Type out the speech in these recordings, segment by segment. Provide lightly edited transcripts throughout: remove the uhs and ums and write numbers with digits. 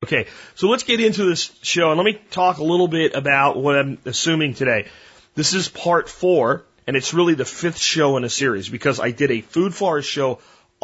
Okay, so let's get into this show, and let me talk a little bit about what I'm assuming today. This is part 4, and it's really the 5th show in a series, because I did a food forest show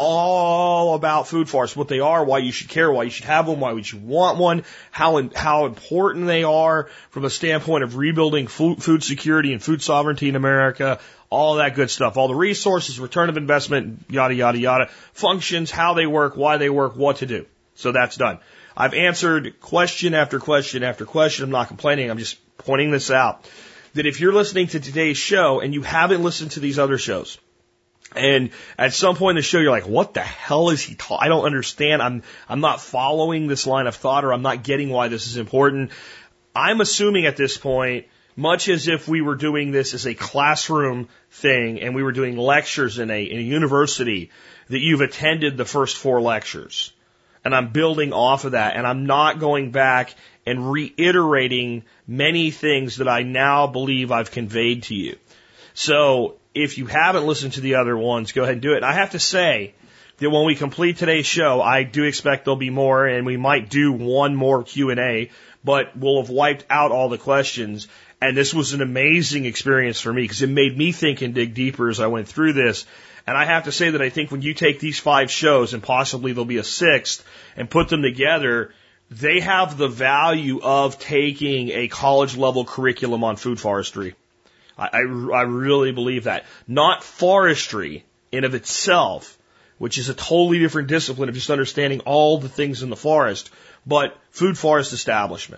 all about food forests, what they are, why you should care, why you should have them, why you should want one, how important they are from a standpoint of rebuilding food security and food sovereignty in America, all that good stuff, all the resources, return of investment, yada, yada, yada, functions, how they work, why they work, what to do. So that's done. I've answered question after question after question. I'm not complaining. I'm just pointing this out. That if you're listening to today's show and you haven't listened to these other shows, and at some point in the show, you're like, what the hell is he talking? I don't understand. I'm not following this line of thought, or I'm not getting why this is important. I'm assuming at this point, much as if we were doing this as a classroom thing and we were doing lectures in a university, that you've attended the first 4 lectures. And I'm building off of that. And I'm not going back and reiterating many things that I now believe I've conveyed to you. So if you haven't listened to the other ones, go ahead and do it. And I have to say that when we complete today's show, I do expect there'll be more, and we might do one more Q&A, but we'll have wiped out all the questions. And this was an amazing experience for me, because it made me think and dig deeper as I went through this. And I have to say that I think when you take these 5 shows, and possibly there'll be a 6th, and put them together, they have the value of taking a college-level curriculum on food forestry. I really believe that. Not forestry in of itself, which is a totally different discipline of just understanding all the things in the forest, but food forest establishment.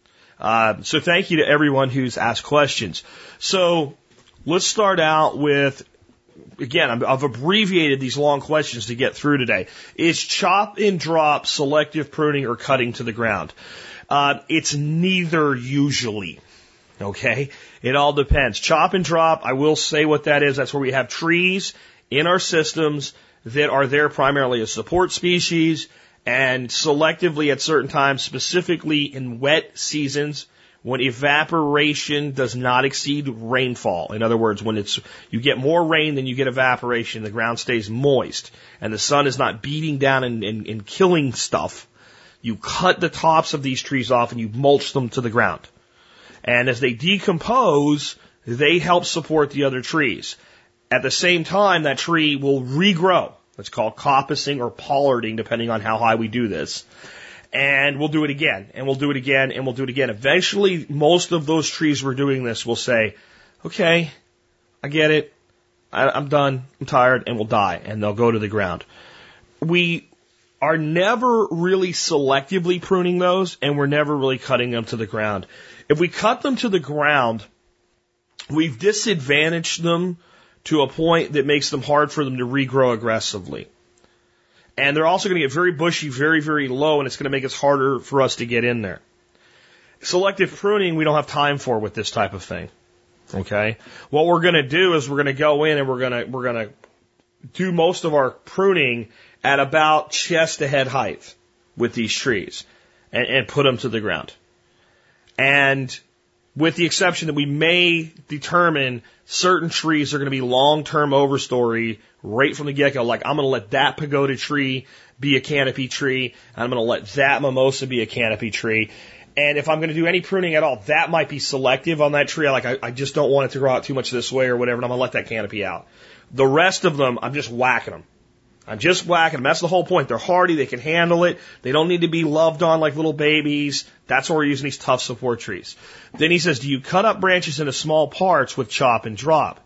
So thank you to everyone who's asked questions. So let's start out with, again, I've abbreviated these long questions to get through today. Is chop and drop selective pruning or cutting to the ground? It's neither usually. Okay? It all depends. Chop and drop, I will say what that is. That's where we have trees in our systems that are there primarily as support species, and selectively at certain times, specifically in wet seasons, when evaporation does not exceed rainfall. In other words, when you get more rain than you get evaporation, the ground stays moist, and the sun is not beating down and killing stuff, you cut the tops of these trees off and you mulch them to the ground. And as they decompose, they help support the other trees. At the same time, that tree will regrow. It's called coppicing or pollarding, depending on how high we do this. And we'll do it again, and we'll do it again, and we'll do it again. Eventually, most of those trees we're doing this will say, okay, I get it. I'm done. I'm tired, and we'll die, and they'll go to the ground. We are never really selectively pruning those, and we're never really cutting them to the ground. If we cut them to the ground, we've disadvantaged them to a point that makes them hard for them to regrow aggressively. And they're also going to get very bushy, very, very low, and it's going to make it harder for us to get in there. Selective pruning, we don't have time for with this type of thing. Okay? What we're going to do is we're going to go in and we're going to do most of our pruning at about chest to head height with these trees and put them to the ground. And with the exception that we may determine certain trees are going to be long-term overstory right from the get-go. Like, I'm going to let that pagoda tree be a canopy tree, and I'm going to let that mimosa be a canopy tree. And if I'm going to do any pruning at all, that might be selective on that tree. I just don't want it to grow out too much this way or whatever, and I'm going to let that canopy out. The rest of them, I'm just whacking them. I'm just whacking them. That's the whole point. They're hardy. They can handle it. They don't need to be loved on like little babies. That's why we're using these tough support trees. Then he says, do you cut up branches into small parts with chop and drop?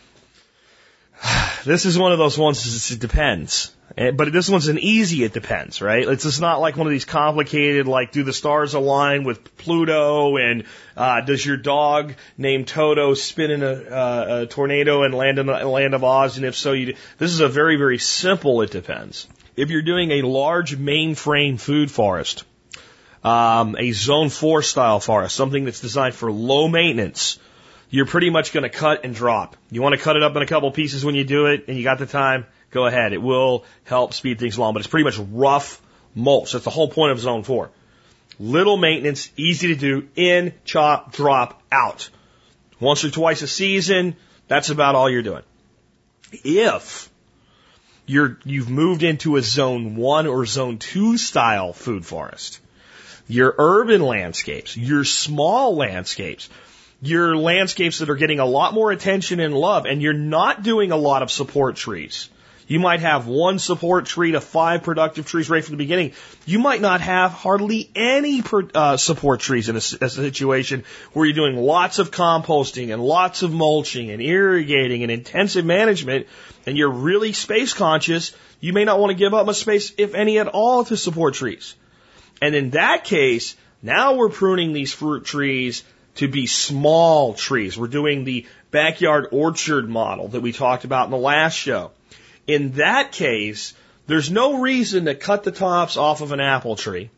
This is one of those ones, it depends. But this one's an easy it depends, right? It's just not like one of these complicated, like, do the stars align with Pluto, and does your dog named Toto spin in a tornado and land in the land of Oz, and if so, you do. This is a very, very simple it depends. If you're doing a large mainframe food forest, a zone 4 style forest, something that's designed for low maintenance, you're pretty much going to cut and drop. You want to cut it up in a couple pieces when you do it, and you got the time, go ahead. It will help speed things along, but it's pretty much rough mulch. That's the whole point of zone 4. Little maintenance, easy to do, in, chop, drop, out. Once or twice a season, that's about all you're doing. If you've moved into a zone 1 or zone 2 style food forest, your urban landscapes, your small landscapes, your landscapes that are getting a lot more attention and love, and you're not doing a lot of support trees. You might have one support tree to 5 productive trees right from the beginning. You might not have hardly any support trees in a situation where you're doing lots of composting and lots of mulching and irrigating and intensive management, and you're really space conscious. You may not want to give up much space, if any at all, to support trees. And in that case, now we're pruning these fruit trees to be small trees. We're doing the backyard orchard model that we talked about in the last show. In that case, there's no reason to cut the tops off of an apple tree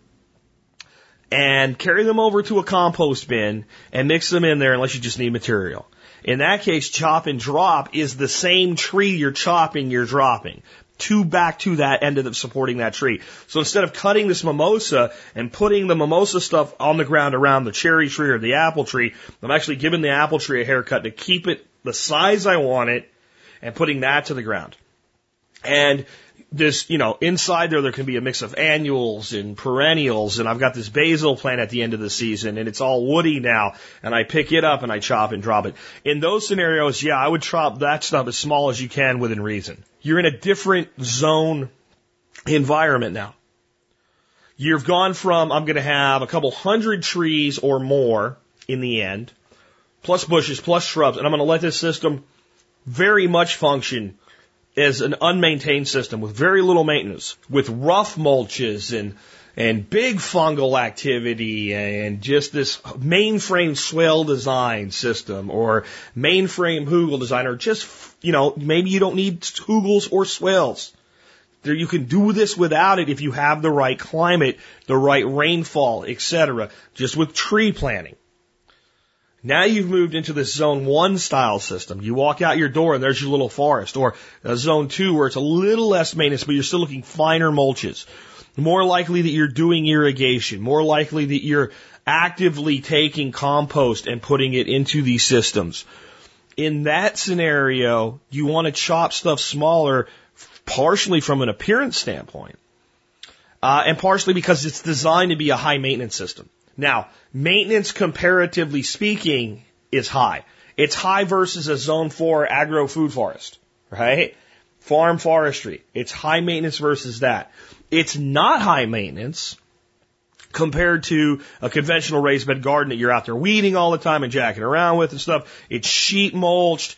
and carry them over to a compost bin and mix them in there unless you just need material. In that case, chop and drop is the same tree you're chopping, you're dropping. Back to that end of supporting that tree. So instead of cutting this mimosa and putting the mimosa stuff on the ground around the cherry tree or the apple tree, I'm actually giving the apple tree a haircut to keep it the size I want it and putting that to the ground. And this, inside there can be a mix of annuals and perennials, and I've got this basil plant at the end of the season, and it's all woody now, and I pick it up and I chop and drop it. In those scenarios, I would chop that stuff as small as you can within reason. You're in a different zone environment now. You've gone from, I'm going to have a couple hundred trees or more in the end, plus bushes, plus shrubs, and I'm going to let this system very much function as an unmaintained system with very little maintenance, with rough mulches and big fungal activity and just this mainframe swale design system or mainframe hugel design, or just, maybe you don't need hugels or swales. You can do this without it if you have the right climate, the right rainfall, etc., just with tree planting. Now you've moved into this zone 1 style system. You walk out your door and there's your little forest, or a zone 2 where it's a little less maintenance, but you're still looking finer mulches. More likely that you're doing irrigation, more likely that you're actively taking compost and putting it into these systems. In that scenario, you want to chop stuff smaller, partially from an appearance standpoint, and partially because it's designed to be a high maintenance system. Now, maintenance, comparatively speaking, is high. It's high versus a zone 4 agro-food forest, right? Farm forestry. It's high maintenance versus that. It's not high maintenance compared to a conventional raised bed garden that you're out there weeding all the time and jacking around with and stuff. It's sheet mulched.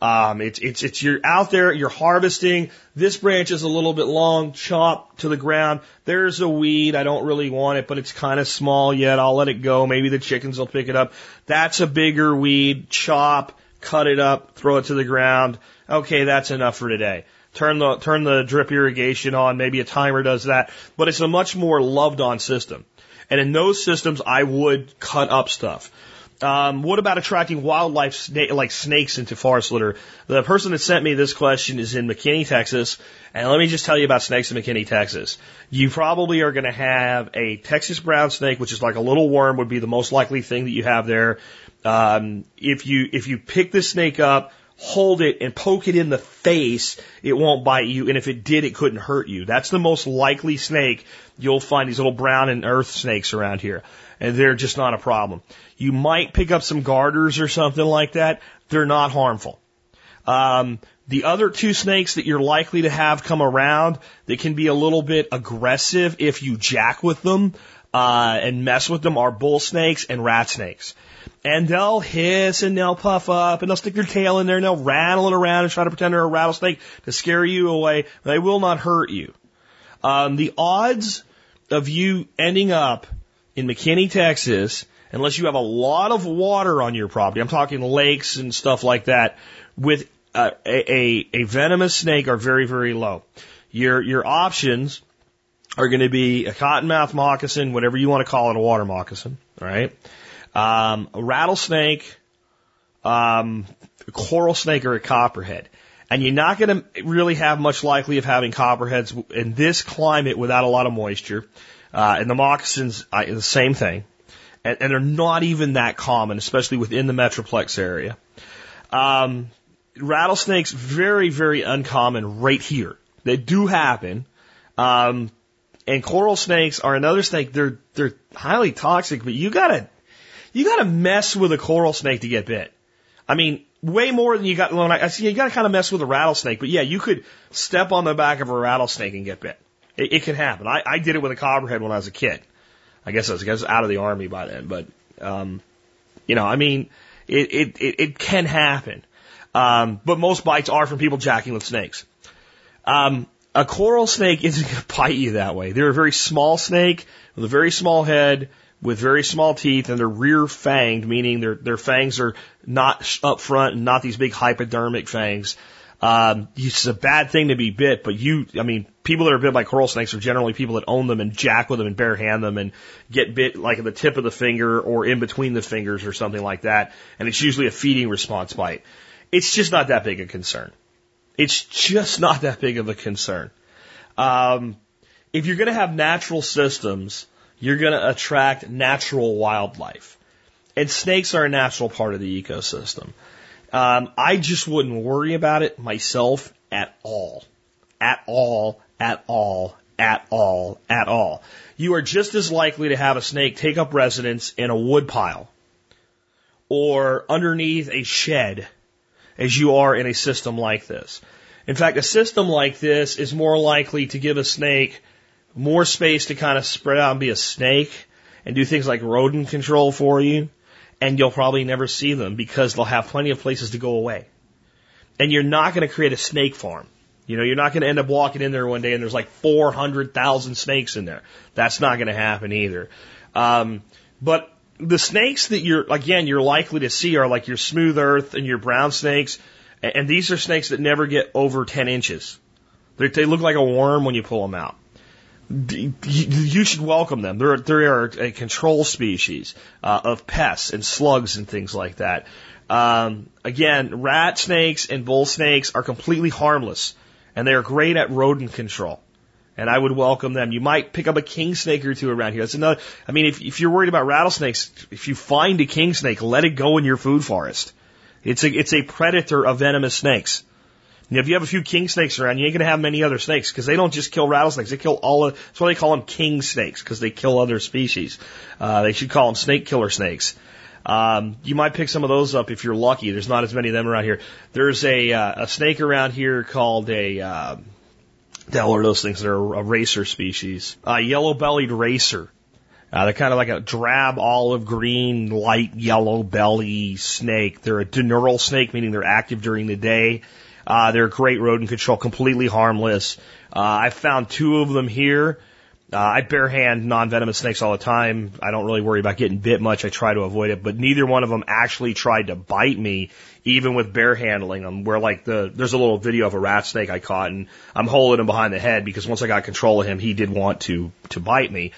You're out there, you're harvesting. This branch is a little bit long, chop to the ground. There's a weed. I don't really want it, but it's kind of small yet. I'll let it go. Maybe the chickens will pick it up. That's a bigger weed. Chop, cut it up, throw it to the ground. Okay, that's enough for today. Turn the drip irrigation on. Maybe a timer does that, but it's a much more loved on system. And in those systems, I would cut up stuff. What about attracting wildlife like snakes into forest litter? The person that sent me this question is in McKinney, Texas. And let me just tell you about snakes in McKinney, Texas. You probably are going to have a Texas brown snake, which is like a little worm, would be the most likely thing that you have there. If you pick this snake up, hold it and poke it in the face, it won't bite you. And if it did, it couldn't hurt you. That's the most likely snake. You'll find these little brown and earth snakes around here. And they're just not a problem. You might pick up some garters or something like that. They're not harmful. The other 2 snakes that you're likely to have come around that can be a little bit aggressive if you jack with them and mess with them are bull snakes and rat snakes. And they'll hiss and they'll puff up and they'll stick their tail in there and they'll rattle it around and try to pretend they're a rattlesnake to scare you away. They will not hurt you. The odds of you ending up in McKinney, Texas, unless you have a lot of water on your property, I'm talking lakes and stuff like that, with a venomous snake are very, very low. Your options are going to be a cottonmouth moccasin, whatever you want to call it, a water moccasin, right? A rattlesnake, a coral snake, or a copperhead. And you're not going to really have much likely of having copperheads in this climate without a lot of moisture. And the moccasins, the same thing. And they're not even that common, especially within the Metroplex area. Rattlesnakes, very, very uncommon right here. They do happen. And coral snakes are another snake. They're highly toxic, but you gotta mess with a coral snake to get bit. I mean, way more than you got. Well, I see you gotta kind of mess with a rattlesnake, but yeah, you could step on the back of a rattlesnake and get bit. It can happen. I did it with a copperhead when I was a kid. I guess I was out of the army by then, but I mean, it can happen. But most bites are from people jacking with snakes. A coral snake isn't going to bite you that way. They're a very small snake with a very small head, with very small teeth, and they're rear fanged, meaning their fangs are not up front and not these big hypodermic fangs. It's a bad thing to be bit, but people that are bit by coral snakes are generally people that own them and jack with them and bare hand them and get bit like at the tip of the finger or in between the fingers or something like that. And it's usually a feeding response bite. It's just not that big a concern. It's just not that big of a concern. If you're going to have natural systems, you're going to attract natural wildlife. And snakes are a natural part of the ecosystem. I just wouldn't worry about it myself at all. At all, at all, at all, at all. You are just as likely to have a snake take up residence in a wood pile or underneath a shed as you are in a system like this. In fact, a system like this is more likely to give a snake more space to kind of spread out and be a snake and do things like rodent control for you, and you'll probably never see them because they'll have plenty of places to go away. And you're not going to create a snake farm. You're not going to end up walking in there one day and there's like 400,000 snakes in there. That's not going to happen either. But the snakes that you're likely to see are like your smooth earth and your brown snakes. And these are snakes that never get over 10 inches. They look like a worm when you pull them out. You should welcome them. They are a control species of pests and slugs and things like that. Again, rat snakes and bull snakes are completely harmless, and they are great at rodent control. And I would welcome them. You might pick up a king snake or two around here. That's another. I mean, if you're worried about rattlesnakes, if you find a king snake, let it go in your food forest. It's a predator of venomous snakes. If you have a few king snakes around, you ain't going to have many other snakes because they don't just kill rattlesnakes. They kill that's why they call them king snakes, because they kill other species. They should call them snake killer snakes. You might pick some of those up if you're lucky. There's not as many of them around here. There's a snake around here called what the hell are those things? They're a racer species. Yellow-bellied racer. They're kind of like a drab olive green, light yellow belly snake. They're a diurnal snake, meaning they're active during the day. They're great rodent control, completely harmless. I've found 2 of them here. I bare hand non-venomous snakes all the time. I don't really worry about getting bit much. I try to avoid it, but neither one of them actually tried to bite me, even with bare handling them, where there's a little video of a rat snake I caught and I'm holding him behind the head because once I got control of him, he did want to bite me.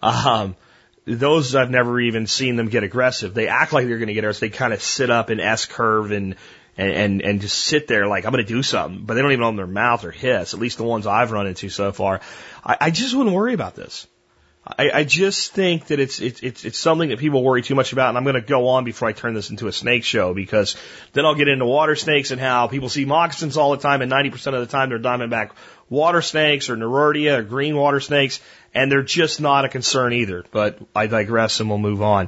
Those I've never even seen them get aggressive. They act like they're going to get aggressive. They kind of sit up in S curve and just sit there like, I'm going to do something, but they don't even open their mouth or hiss, at least the ones I've run into so far. I just wouldn't worry about this. I just think that it's something that people worry too much about, and I'm going to go on before I turn this into a snake show, because then I'll get into water snakes and how people see moccasins all the time, and 90% of the time they're diamondback water snakes or Nerutia or green water snakes, and they're just not a concern either. But I digress, and we'll move on.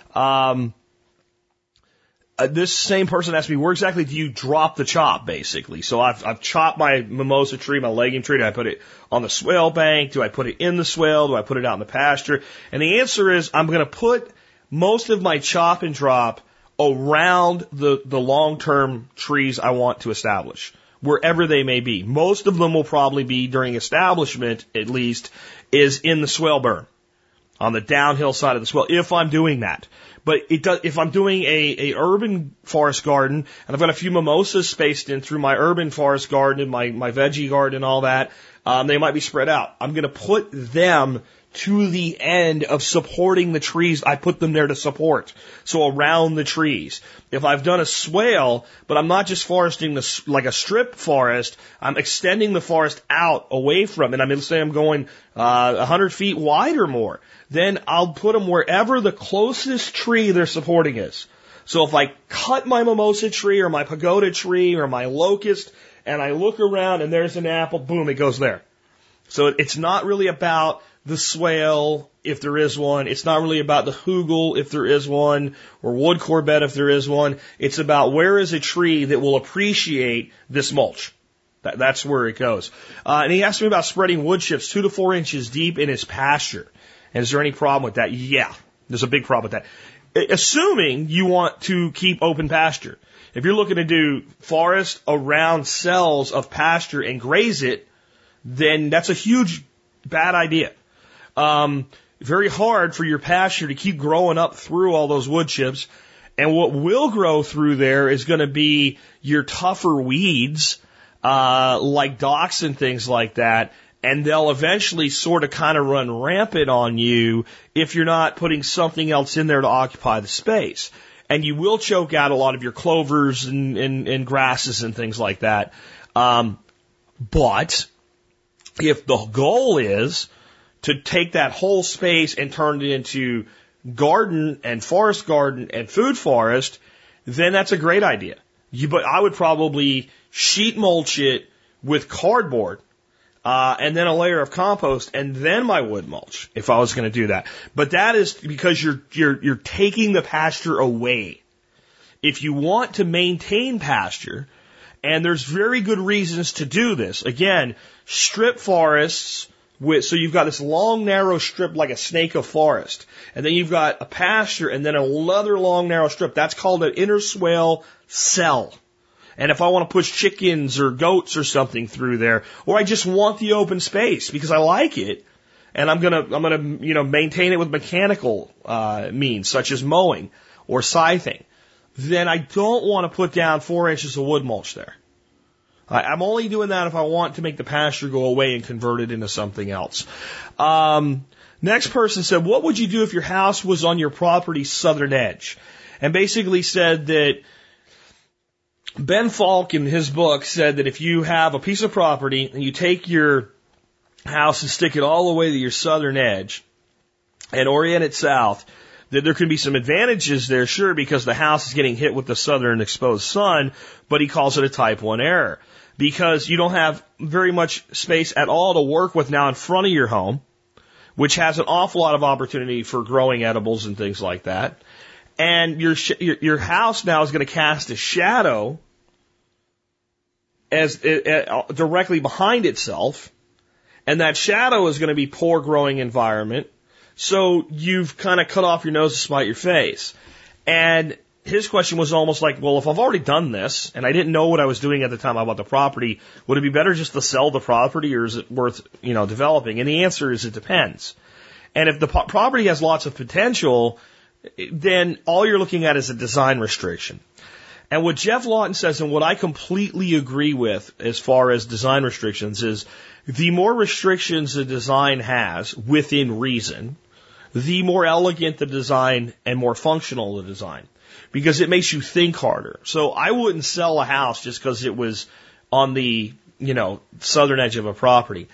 This same person asked me, where exactly do you drop the chop, basically? So I've chopped my mimosa tree, my legume tree. Do I put it on the swale bank? Do I put it in the swale? Do I put it out in the pasture? And the answer is I'm going to put most of my chop and drop around the long-term trees I want to establish, wherever they may be. Most of them will probably be, during establishment at least, is in the swale burn, on the downhill side of the swale, if I'm doing that. But if I'm doing a urban forest garden, and I've got a few mimosas spaced in through my urban forest garden and my veggie garden and all that, they might be spread out. I'm going to put them to the end of supporting the trees I put them there to support. So around the trees. If I've done a swale, but I'm not just foresting like a strip forest, I'm extending the forest out away from it. Let's say I'm going 100 feet wide or more. Then I'll put them wherever the closest tree they're supporting is. So if I cut my mimosa tree or my pagoda tree or my locust and I look around and there's an apple, boom, it goes there. So it's not really about the swale, if there is one. It's not really about the hugel, if there is one, or wood corbett, if there is one. It's about where is a tree that will appreciate this mulch. That's where it goes. And he asked me about spreading wood chips 2 to 4 inches deep in his pasture. And is there any problem with that? Yeah, there's a big problem with that. Assuming you want to keep open pasture. If you're looking to do forest around cells of pasture and graze it, then that's a huge bad idea. Very hard for your pasture to keep growing up through all those wood chips. And what will grow through there is going to be your tougher weeds, like docks and things like that. And they'll eventually sort of kind of run rampant on you if you're not putting something else in there to occupy the space. And you will choke out a lot of your clovers and grasses and things like that. But if the goal is to take that whole space and turn it into garden and food forest, then that's a great idea. But I would probably sheet mulch it with cardboard, and then a layer of compost, and then my wood mulch, if I was going to do that. But that is because you're taking the pasture away. If you want to maintain pasture, and there's very good reasons to do this. Again, strip forests, so you've got this long, narrow strip like a snake of forest. And then you've got a pasture and then another long, narrow strip. That's called an interswale cell. And if I want to push chickens or goats or something through there, or I just want the open space because I like it, and I'm gonna maintain it with mechanical means such as mowing or scything, then I don't want to put down 4 inches of wood mulch there. I'm only doing that if I want to make the pasture go away and convert it into something else. Next person said, what would you do if your house was on your property's southern edge? And basically said that Ben Falk in his book said that if you have a piece of property and you take your house and stick it all the way to your southern edge and orient it south, that there can be some advantages there, sure, because the house is getting hit with the southern exposed sun, but he calls it a type 1 error. Because you don't have very much space at all to work with now in front of your home, which has an awful lot of opportunity for growing edibles and things like that. And your house now is going to cast a shadow as directly behind itself, and that shadow is going to be poor growing environment. So you've kind of cut off your nose to spite your face. And his question was almost like, well, if I've already done this and I didn't know what I was doing at the time I bought the property, would it be better just to sell the property, or is it worth, developing? And the answer is it depends. And if the property has lots of potential, then all you're looking at is a design restriction. And what Jeff Lawton says, and what I completely agree with as far as design restrictions, is the more restrictions the design has within reason, the more elegant the design and more functional the design. Because it makes you think harder. So I wouldn't sell a house just because it was on the, southern edge of a property.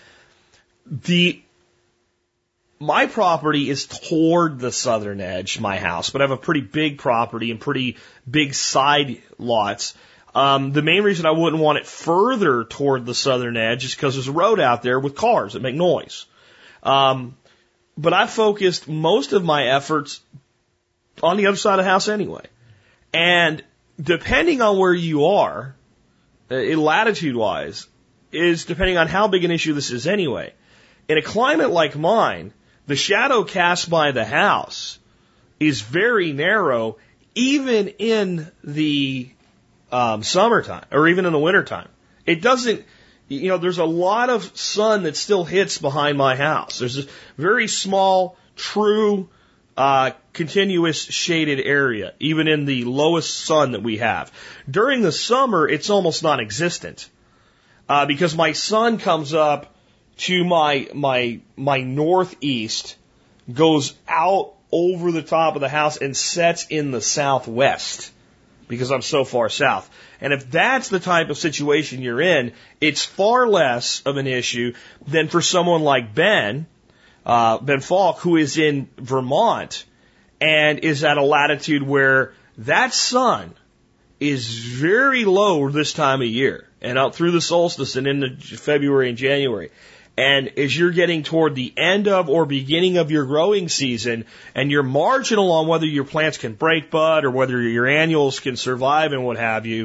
My property is toward the southern edge, my house, but I have a pretty big property and pretty big side lots. The main reason I wouldn't want it further toward the southern edge is because there's a road out there with cars that make noise. But I focused most of my efforts on the other side of the house anyway. And depending on where you are, latitude-wise, is depending on how big an issue this is anyway. In a climate like mine, the shadow cast by the house is very narrow, even in the summertime, or even in the wintertime. It doesn't, there's a lot of sun that still hits behind my house. There's a very small, true, continuous shaded area, even in the lowest sun that we have. During the summer, it's almost non-existent, because my sun comes up to my northeast, goes out over the top of the house and sets in the southwest, because I'm so far south. And if that's the type of situation you're in, it's far less of an issue than for someone like Ben Falk, who is in Vermont and is at a latitude where that sun is very low this time of year and out through the solstice and into February and January. And as you're getting toward the end of or beginning of your growing season, and you're marginal on whether your plants can break bud or whether your annuals can survive and what have you,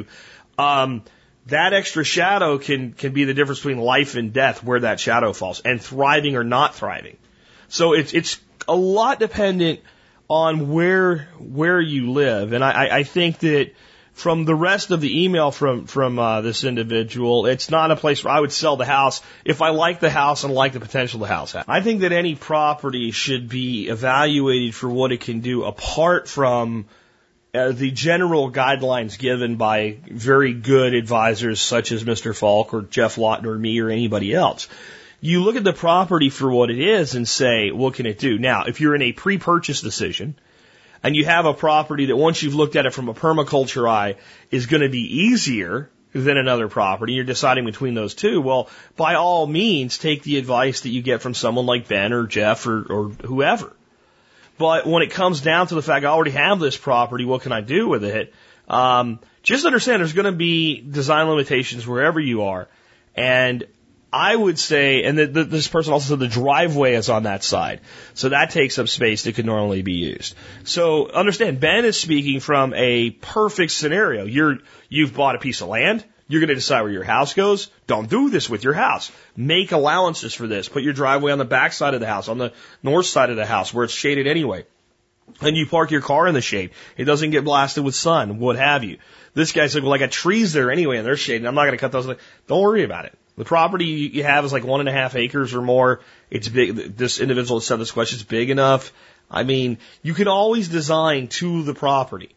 that extra shadow can be the difference between life and death, where that shadow falls, and thriving or not thriving. So it's a lot dependent on where you live. And I think that from the rest of the email from this individual, it's not a place where I would sell the house if I like the house and like the potential the house has. I think that any property should be evaluated for what it can do apart from the general guidelines given by very good advisors such as Mr. Falk or Jeff Lawton or me or anybody else. You look at the property for what it is and say, what can it do? Now, if you're in a pre-purchase decision and you have a property that once you've looked at it from a permaculture eye is going to be easier than another property, you're deciding between those two, well, by all means, take the advice that you get from someone like Ben or Jeff or whoever. But when it comes down to the fact I already have this property, what can I do with it? Just understand there's going to be design limitations wherever you are. And I would say, and this person also said the driveway is on that side. So that takes up space that could normally be used. So understand, Ben is speaking from a perfect scenario. You've bought a piece of land. You're going to decide where your house goes. Don't do this with your house. Make allowances for this. Put your driveway on the back side of the house, on the north side of the house where it's shaded anyway. And you park your car in the shade. It doesn't get blasted with sun, what have you. This guy's like, well, I got trees there anyway and they're shaded. I'm not going to cut those. Don't worry about it. The property you have is like 1.5 acres or more. It's big. This individual said this question is big enough. I mean, you can always design to the property.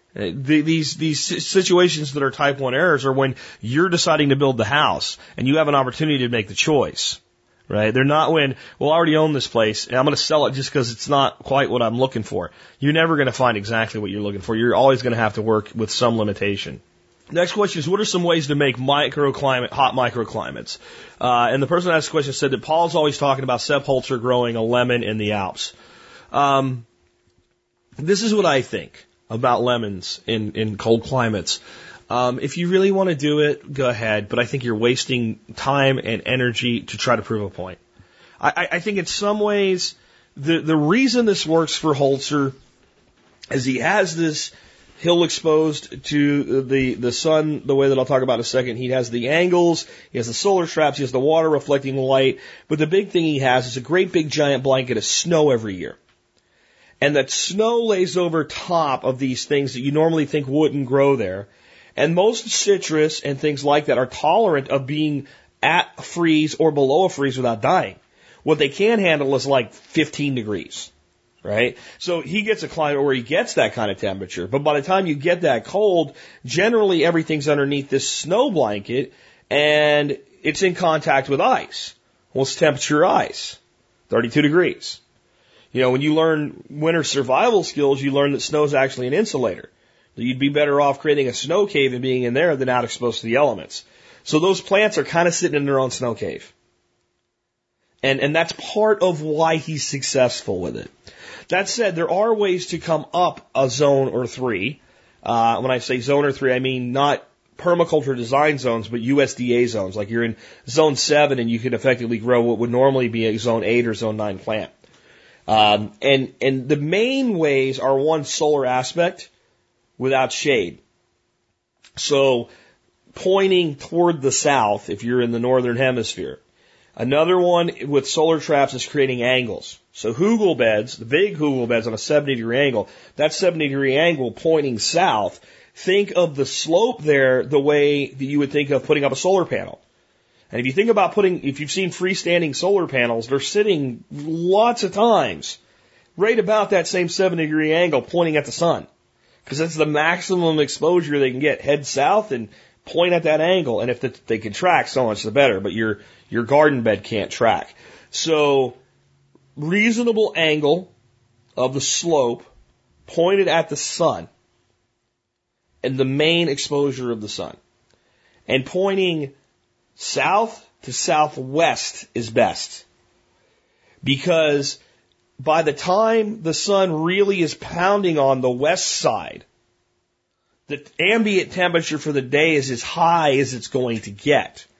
These situations that are type 1 errors are when you're deciding to build the house and you have an opportunity to make the choice, right? They're not when, well, I already own this place and I'm going to sell it just because it's not quite what I'm looking for. You're never going to find exactly what you're looking for. You're always going to have to work with some limitation. Next question is, what are some ways to make hot microclimates? And the person that asked the question said that Paul's always talking about Sepp Holzer growing a lemon in the Alps. This is what I think about lemons in cold climates. If you really want to do it, go ahead, but I think you're wasting time and energy to try to prove a point. I think in some ways, the reason this works for Holzer is he has this hill exposed to the sun, the way that I'll talk about in a second. He has the angles, he has the solar traps, he has the water reflecting the light, but the big thing he has is a great big giant blanket of snow every year. And that snow lays over top of these things that you normally think wouldn't grow there. And most citrus and things like that are tolerant of being at freeze or below a freeze without dying. What they can handle is like 15 degrees, right? So he gets a climate where he gets that kind of temperature. But by the time you get that cold, generally everything's underneath this snow blanket and it's in contact with ice. What's the temperature of ice? 32 degrees. You know, when you learn winter survival skills, you learn that snow is actually an insulator. You'd be better off creating a snow cave and being in there than out exposed to the elements. So those plants are kind of sitting in their own snow cave. And that's part of why he's successful with it. That said, there are ways to come up a zone or three. When I say zone or three, I mean not permaculture design zones, but USDA zones. Like you're in zone 7 and you can effectively grow what would normally be a zone 8 or zone 9 plant. And the main ways are, one, solar aspect without shade. So pointing toward the south if you're in the northern hemisphere. Another one with solar traps is creating angles. So hugel beds, the big hugel beds on a 70-degree angle, that 70-degree angle pointing south, think of the slope there the way that you would think of putting up a solar panel. And if you think about if you've seen freestanding solar panels, they're sitting lots of times right about that same 70-degree angle pointing at the sun. Because that's the maximum exposure they can get. Head south and point at that angle. And if they can track, so much the better. But your garden bed can't track. So reasonable angle of the slope pointed at the sun and the main exposure of the sun. And pointing south to southwest is best. Because by the time the sun really is pounding on the west side, the ambient temperature for the day is as high as it's going to get.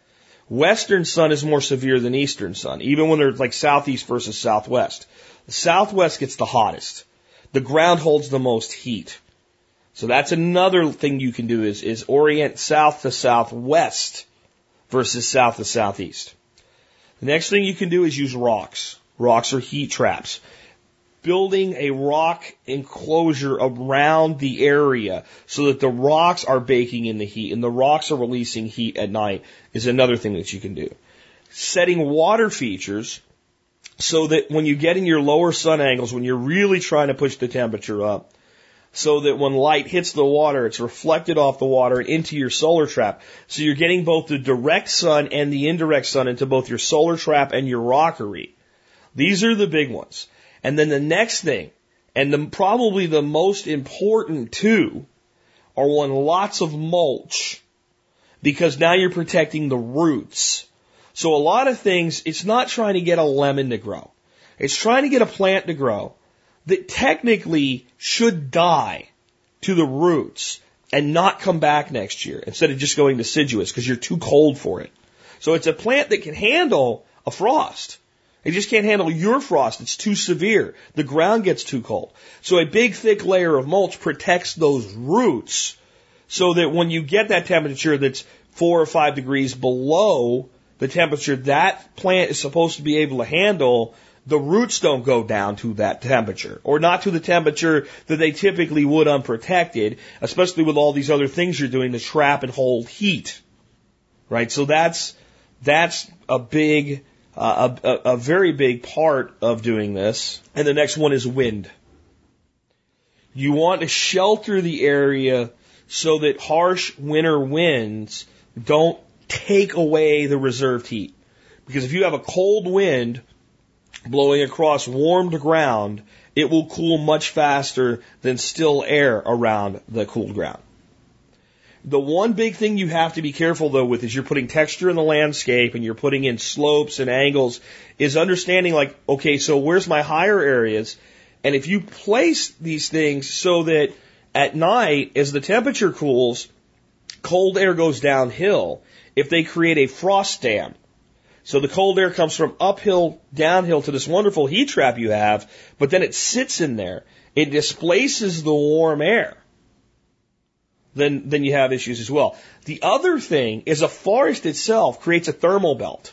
Western sun is more severe than eastern sun, even when they're like southeast versus southwest. The southwest gets the hottest. The ground holds the most heat. So that's another thing you can do is orient south to southwest versus south to southeast. The next thing you can do is use rocks. Rocks are heat traps. Building a rock enclosure around the area so that the rocks are baking in the heat and the rocks are releasing heat at night is another thing that you can do. Setting water features so that when you get in your lower sun angles, when you're really trying to push the temperature up, so that when light hits the water, it's reflected off the water and into your solar trap. So you're getting both the direct sun and the indirect sun into both your solar trap and your rockery. These are the big ones. And then the next thing, and probably the most important two, are lots of mulch, because now you're protecting the roots. So a lot of things, it's not trying to get a lemon to grow. It's trying to get a plant to grow that technically should die to the roots and not come back next year instead of just going deciduous because you're too cold for it. So it's a plant that can handle a frost. It just can't handle your frost. It's too severe. The ground gets too cold. So a big, thick layer of mulch protects those roots so that when you get that temperature that's 4 or 5 degrees below the temperature that plant is supposed to be able to handle, the roots don't go down to that temperature, or not to the temperature that they typically would unprotected, especially with all these other things you're doing to trap and hold heat. Right? So that's a big... a very big part of doing this. And the next one is wind. You want to shelter the area so that harsh winter winds don't take away the reserved heat. Because if you have a cold wind blowing across warmed ground, it will cool much faster than still air around the cooled ground. The one big thing you have to be careful, though, with is you're putting texture in the landscape and you're putting in slopes and angles, is understanding, like, okay, so where's my higher areas? And if you place these things so that at night, as the temperature cools, cold air goes downhill, if they create a frost dam. So the cold air comes from uphill, downhill to this wonderful heat trap you have, but then it sits in there. It displaces the warm air. Then you have issues as well. The other thing is a forest itself creates a thermal belt.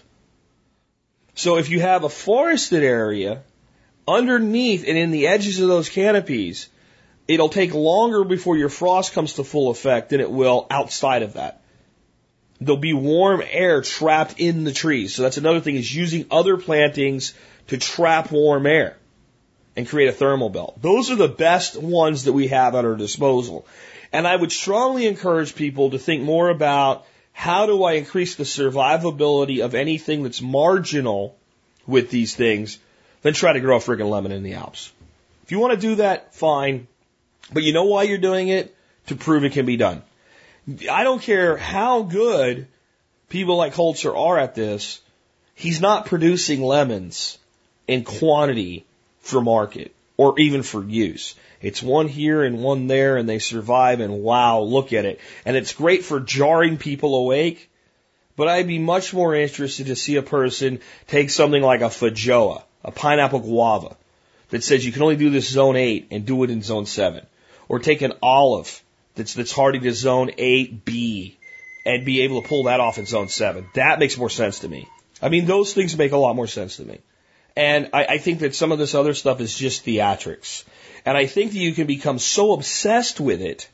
So if you have a forested area, underneath and in the edges of those canopies, it'll take longer before your frost comes to full effect than it will outside of that. There'll be warm air trapped in the trees. So that's another thing, is using other plantings to trap warm air and create a thermal belt. Those are the best ones that we have at our disposal. And I would strongly encourage people to think more about, how do I increase the survivability of anything that's marginal with these things, than try to grow a friggin' lemon in the Alps. If you want to do that, fine. But you know why you're doing it? To prove it can be done. I don't care how good people like Holzer are at this, he's not producing lemons in quantity for market or even for use. It's one here and one there, and they survive, and wow, look at it. And it's great for jarring people awake, but I'd be much more interested to see a person take something like a Feijoa, a pineapple guava, that says you can only do this zone 8 and do it in zone 7. Or take an olive that's hardy to zone 8B and be able to pull that off in zone 7. That makes more sense to me. I mean, those things make a lot more sense to me. And I think that some of this other stuff is just theatrics. And I think that you can become so obsessed with it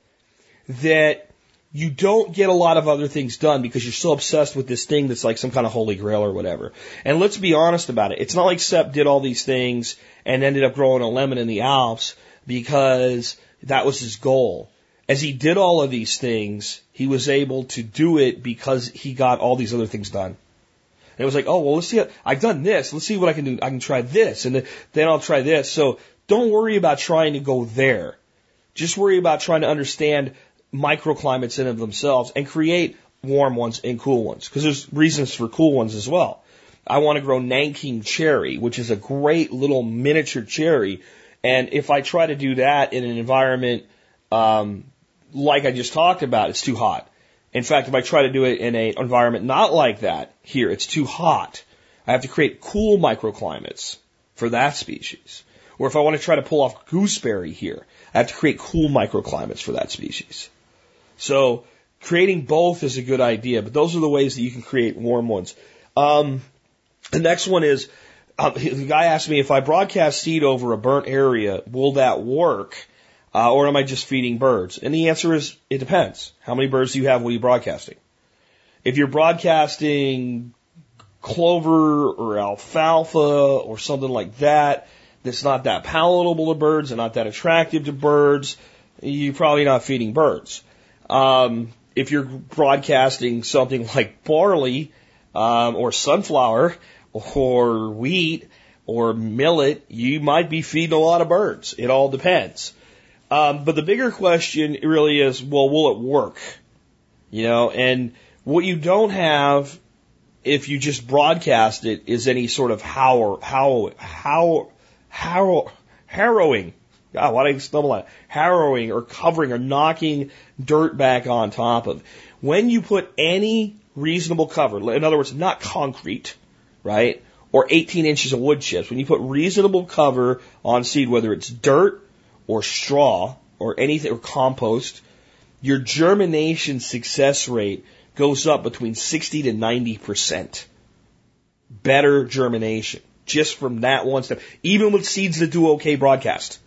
that you don't get a lot of other things done because you're so obsessed with this thing that's like some kind of holy grail or whatever. And let's be honest about it. It's not like Sepp did all these things and ended up growing a lemon in the Alps because that was his goal. As he did all of these things, he was able to do it because he got all these other things done. And it was like, oh, well, let's see. I've done this. Let's see what I can do. I can try this, and then I'll try this. So don't worry about trying to go there. Just worry about trying to understand microclimates in of themselves and create warm ones and cool ones, because there's reasons for cool ones as well. I want to grow Nanking cherry, which is a great little miniature cherry. And if I try to do that in an environment like I just talked about, it's too hot. In fact, if I try to do it in an environment not like that, here, it's too hot. I have to create cool microclimates for that species. Or if I want to try to pull off gooseberry here, I have to create cool microclimates for that species. So creating both is a good idea, but those are the ways that you can create warm ones. The next one is, the guy asked me, if I broadcast seed over a burnt area, will that work? Or am I just feeding birds? And the answer is, it depends. How many birds do you have when you're broadcasting? If you're broadcasting clover or alfalfa or something like that, that's not that palatable to birds and not that attractive to birds, you're probably not feeding birds. If you're broadcasting something like barley, or sunflower, or wheat, or millet, you might be feeding a lot of birds. It all depends. But the bigger question really is, well, will it work? And what you don't have if you just broadcast it is any sort of harrowing. God, why did I stumble on it? Harrowing or covering or knocking dirt back on top of. When you put any reasonable cover, in other words, not concrete, right? Or 18 inches of wood chips. When you put reasonable cover on seed, whether it's dirt or straw or anything or compost, your germination success rate goes up between 60 to 90%. Better germination. Just from that one step. Even with seeds that do okay broadcast.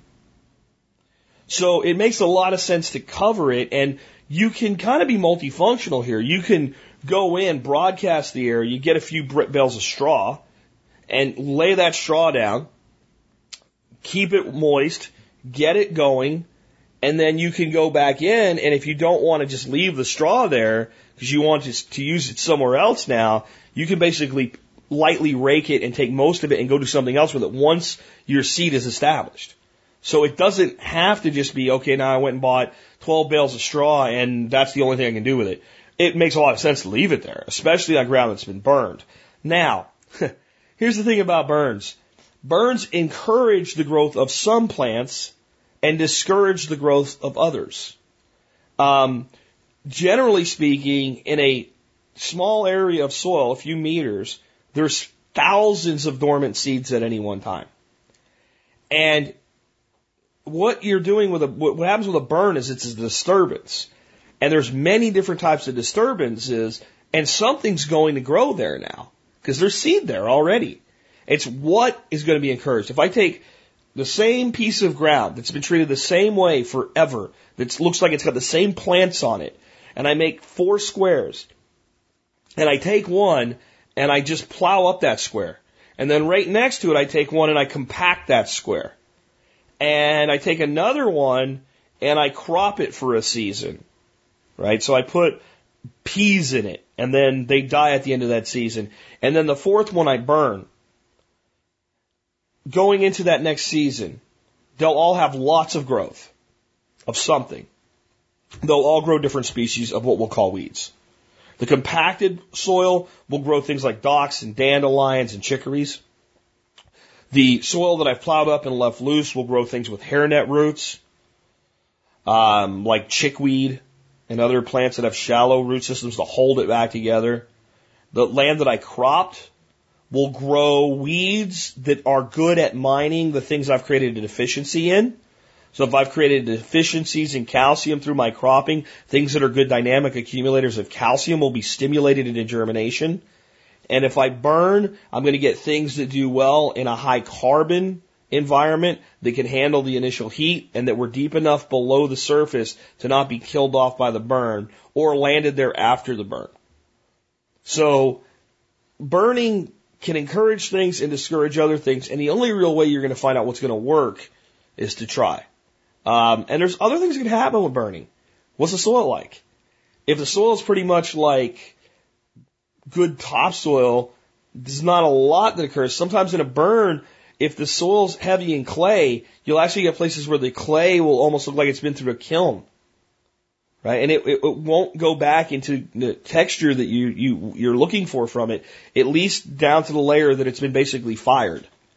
So it makes a lot of sense to cover it, and you can kind of be multifunctional here. You can go in, broadcast the air, you get a few bales of straw, and lay that straw down, keep it moist, get it going, and then you can go back in, and if you don't want to just leave the straw there, because you want to use it somewhere else now, you can basically lightly rake it and take most of it and go do something else with it once your seed is established. So it doesn't have to just be, okay, now I went and bought 12 bales of straw and that's the only thing I can do with it. It makes a lot of sense to leave it there, especially on ground that's been burned. Now, here's the thing about burns. Burns encourage the growth of some plants and discourage the growth of others. Generally speaking, in a small area of soil, a few meters, there's thousands of dormant seeds at any one time. And what you're doing with what happens with a burn is it's a disturbance. And there's many different types of disturbances, and something's going to grow there now, because there's seed there already. It's what is going to be encouraged. If I take the same piece of ground that's been treated the same way forever, that looks like it's got the same plants on it, and I make 4 squares, and I take one, and I just plow up that square. And then right next to it, I take one and I compact that square. And I take another one and I crop it for a season, right? So I put peas in it and then they die at the end of that season. And then the 4th one I burn. Going into that next season, they'll all have lots of growth of something. They'll all grow different species of what we'll call weeds. The compacted soil will grow things like docks and dandelions and chicories. The soil that I've plowed up and left loose will grow things with hairnet roots, like chickweed and other plants that have shallow root systems to hold it back together. The land that I cropped will grow weeds that are good at mining the things I've created a deficiency in. So if I've created deficiencies in calcium through my cropping, things that are good dynamic accumulators of calcium will be stimulated into germination. And if I burn, I'm going to get things that do well in a high carbon environment that can handle the initial heat and that were deep enough below the surface to not be killed off by the burn or landed there after the burn. So burning can encourage things and discourage other things, and the only real way you're going to find out what's going to work is to try. And there's other things that can happen with burning. What's the soil like? If the soil is pretty much like good topsoil, there's not a lot that occurs. Sometimes in a burn, if the soil's heavy in clay, you'll actually get places where the clay will almost look like it's been through a kiln. Right? And it won't go back into the texture that you're looking for from it, at least down to the layer that it's been basically fired.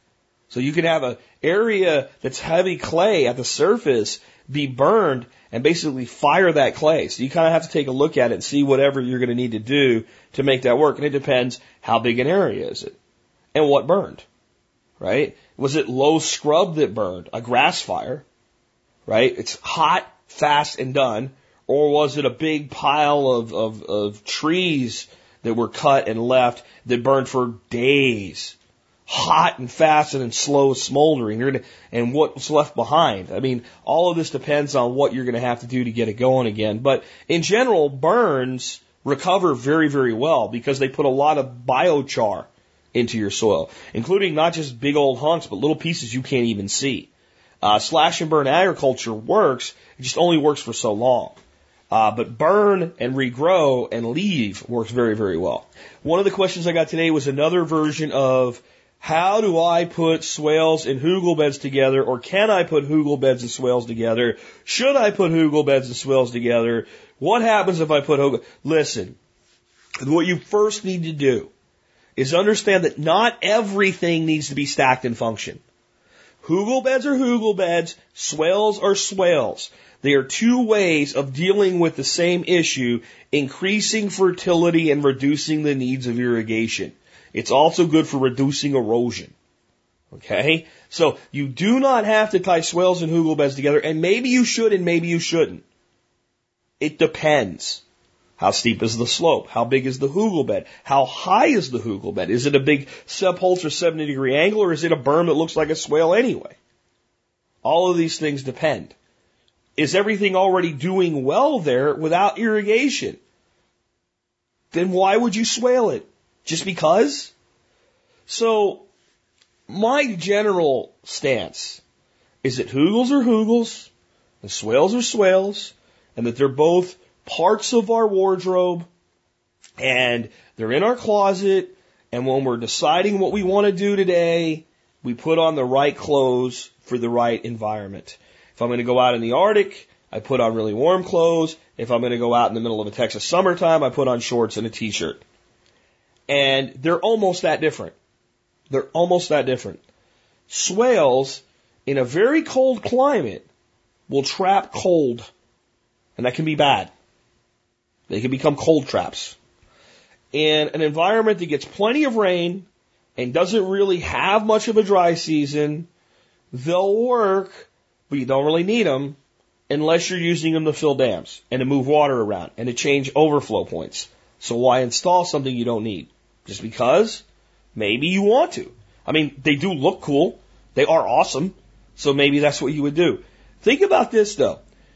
So you can have an area that's heavy clay at the surface be burned and basically fire that clay. So you kind of have to take a look at it and see whatever you're going to need to do to make that work. And it depends how big an area is it and what burned, right? Was it low scrub that burned? A grass fire, right? It's hot, fast, and done. Or was it a big pile of trees that were cut and left that burned for days? Hot and fast and slow smoldering, and what's left behind. I mean, all of this depends on what you're going to have to do to get it going again. But in general, burns recover very, very well because they put a lot of biochar into your soil, including not just big old hunks, but little pieces you can't even see. Slash and burn agriculture works, it just only works for so long. But burn and regrow and leave works very, very well. One of the questions I got today was another version of how do I put swales and hugel beds together, or can I put hugel beds and swales together? Should I put hugel beds and swales together? What happens if I put hugel? Listen, what you first need to do is understand that not everything needs to be stacked in function. Hugel beds are hugel beds, swales are swales. They are two ways of dealing with the same issue, increasing fertility and reducing the needs of irrigation. It's also good for reducing erosion. Okay? So you do not have to tie swales and hugel beds together, and maybe you should and maybe you shouldn't. It depends. How steep is the slope? How big is the hugel bed? How high is the hugel bed? Is it a big subholster 70-degree angle, or is it a berm that looks like a swale anyway? All of these things depend. Is everything already doing well there without irrigation? Then why would you swale it? Just because? So, my general stance is that hugels are hugels, and swales are swales, and that they're both parts of our wardrobe, and they're in our closet, and when we're deciding what we want to do today, we put on the right clothes for the right environment. If I'm going to go out in the Arctic, I put on really warm clothes. If I'm going to go out in the middle of a Texas summertime, I put on shorts and a t-shirt. And they're almost that different. They're almost that different. Swales, in a very cold climate, will trap cold. And that can be bad. They can become cold traps. In an environment that gets plenty of rain and doesn't really have much of a dry season, they'll work, but you don't really need them unless you're using them to fill dams and to move water around and to change overflow points. So why install something you don't need? Just because? Maybe you want to. I mean, they do look cool. They are awesome. So maybe that's what you would do. Think about this though.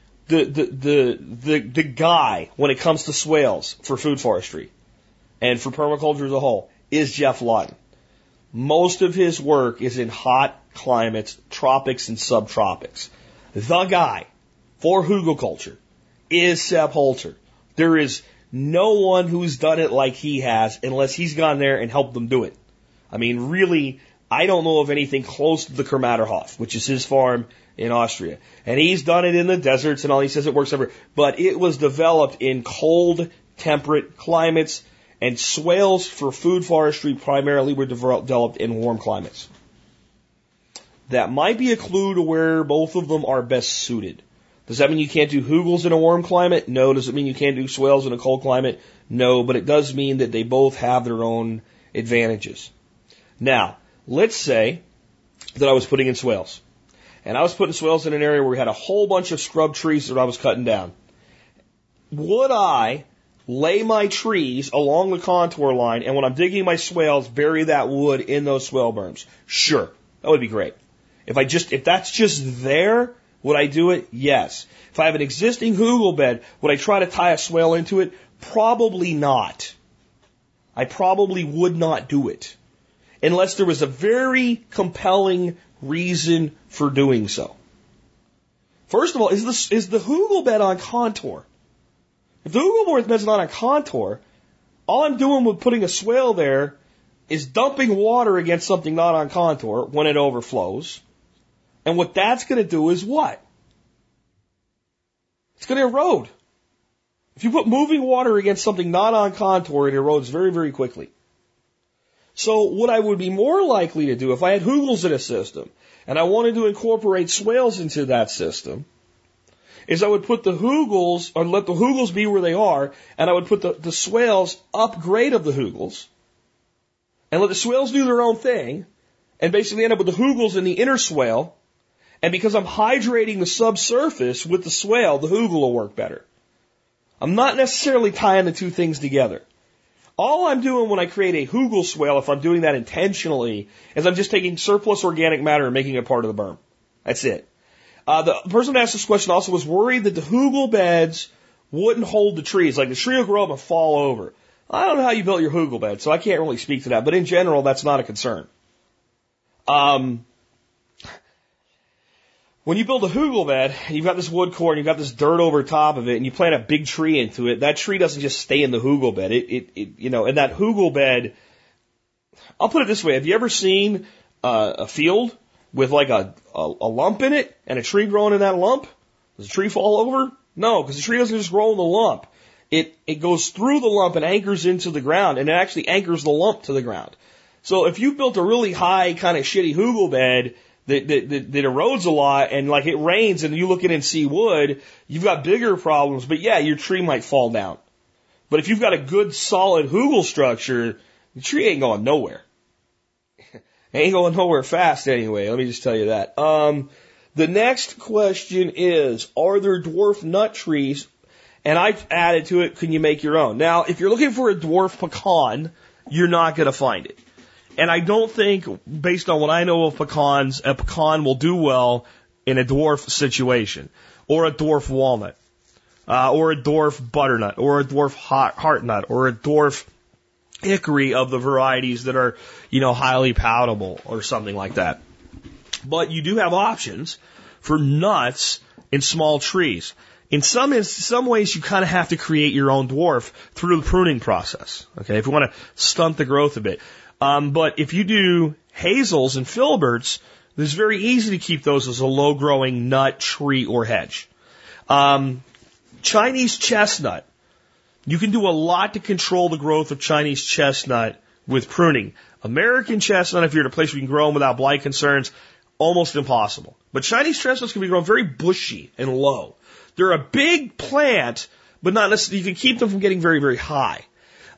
The guy, when it comes to swales for food forestry and for permaculture as a whole, is Jeff Lawton. Most of his work is in hot climates, tropics and subtropics. The guy for hugelculture is Seb Holter. There is no one who's done it like he has unless he's gone there and helped them do it. I mean, really, I don't know of anything close to the Kermaterhof, which is his farm in Austria. And he's done it in the deserts and all. He says it works everywhere. But it was developed in cold, temperate climates, and swales for food forestry primarily were developed in warm climates. That might be a clue to where both of them are best suited. Does that mean you can't do hugels in a warm climate? No. Does it mean you can't do swales in a cold climate? No. But it does mean that they both have their own advantages. Now, let's say that I was putting in swales. And I was putting swales in an area where we had a whole bunch of scrub trees that I was cutting down. Would I lay my trees along the contour line, and when I'm digging my swales, bury that wood in those swale berms? Sure. That would be great. If that's just there, would I do it? Yes. If I have an existing hugel bed, would I try to tie a swale into it? Probably not. I probably would not do it. Unless there was a very compelling reason for doing so. First of all, is the hugel bed on contour? If the hugel bed's not on contour, all I'm doing with putting a swale there is dumping water against something not on contour when it overflows. And what that's going to do is what? It's going to erode. If you put moving water against something not on contour, it erodes very, very quickly. So what I would be more likely to do if I had hugels in a system and I wanted to incorporate swales into that system is I would put the hugels, or let the hugels be where they are, and I would put the swales upgrade of the hugels and let the swales do their own thing and basically end up with the hugels in the inner swale. And because I'm hydrating the subsurface with the swale, the hugel will work better. I'm not necessarily tying the two things together. All I'm doing when I create a hugel swale, if I'm doing that intentionally, is I'm just taking surplus organic matter and making it part of the berm. That's it. The person who asked this question also was worried that the hugel beds wouldn't hold the trees. Like the tree will grow up and fall over. I don't know how you built your hugel bed, so I can't really speak to that. But in general, that's not a concern. When you build a hugel bed, you've got this wood core and you've got this dirt over top of it, and you plant a big tree into it, that tree doesn't just stay in the hugel bed. And that hugel bed, I'll put it this way. Have you ever seen a field with like a lump in it and a tree growing in that lump? Does the tree fall over? No, because the tree doesn't just grow in the lump. It goes through the lump and anchors into the ground, and it actually anchors the lump to the ground. So if you built a really high kind of shitty hugel bed that erodes a lot, and like it rains and you look in and see wood, you've got bigger problems. But yeah, your tree might fall down. But if you've got a good solid hugel structure, the tree ain't going nowhere. It ain't going nowhere fast anyway. Let me just tell you that. The next question is, are there dwarf nut trees? And I added to it, can you make your own? Now, if you're looking for a dwarf pecan, you're not going to find it. And I don't think, based on what I know of pecans, a pecan will do well in a dwarf situation, or a dwarf walnut, or a dwarf butternut, or a dwarf heartnut, or a dwarf hickory of the varieties that are, highly palatable, or something like that. But you do have options for nuts in small trees. In some ways, you kind of have to create your own dwarf through the pruning process. Okay, if you want to stunt the growth a bit. But if you do hazels and filberts, it's very easy to keep those as a low-growing nut, tree, or hedge. Chinese chestnut. You can do a lot to control the growth of Chinese chestnut with pruning. American chestnut, if you're in a place where you can grow them without blight concerns, almost impossible. But Chinese chestnuts can be grown very bushy and low. They're a big plant, but not necessarily, you can keep them from getting very, very high.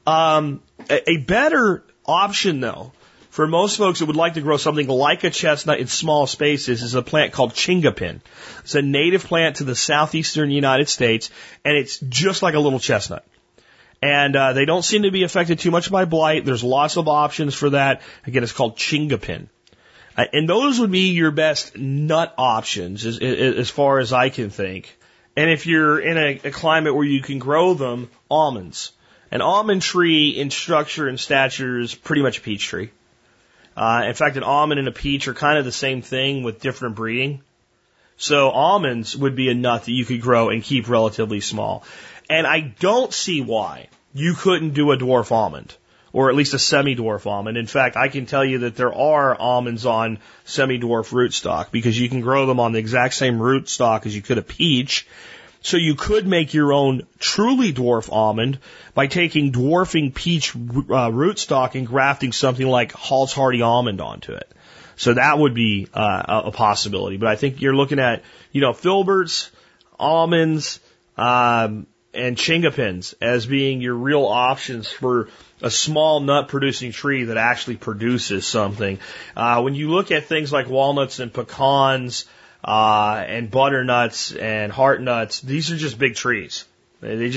A better option, though, for most folks that would like to grow something like a chestnut in small spaces is a plant called chingapin. It's a native plant to the southeastern United States, and it's just like a little chestnut. And they don't seem to be affected too much by blight. There's lots of options for that. Again, it's called chingapin. And those would be your best nut options as far as I can think. And if you're in a climate where you can grow them, almonds. An almond tree in structure and stature is pretty much a peach tree. In fact, an almond and a peach are kind of the same thing with different breeding. So almonds would be a nut that you could grow and keep relatively small. And I don't see why you couldn't do a dwarf almond, or at least a semi-dwarf almond. In fact, I can tell you that there are almonds on semi-dwarf rootstock because you can grow them on the exact same rootstock as you could a peach. So you could make your own truly dwarf almond by taking dwarfing peach rootstock and grafting something like Halls Hardy almond onto it. So that would be a possibility. But I think you're looking at, filberts, almonds, and chingapins as being your real options for a small nut producing tree that actually produces something. When you look at things like walnuts and pecans, and butternuts and heartnuts, these are just big trees. They're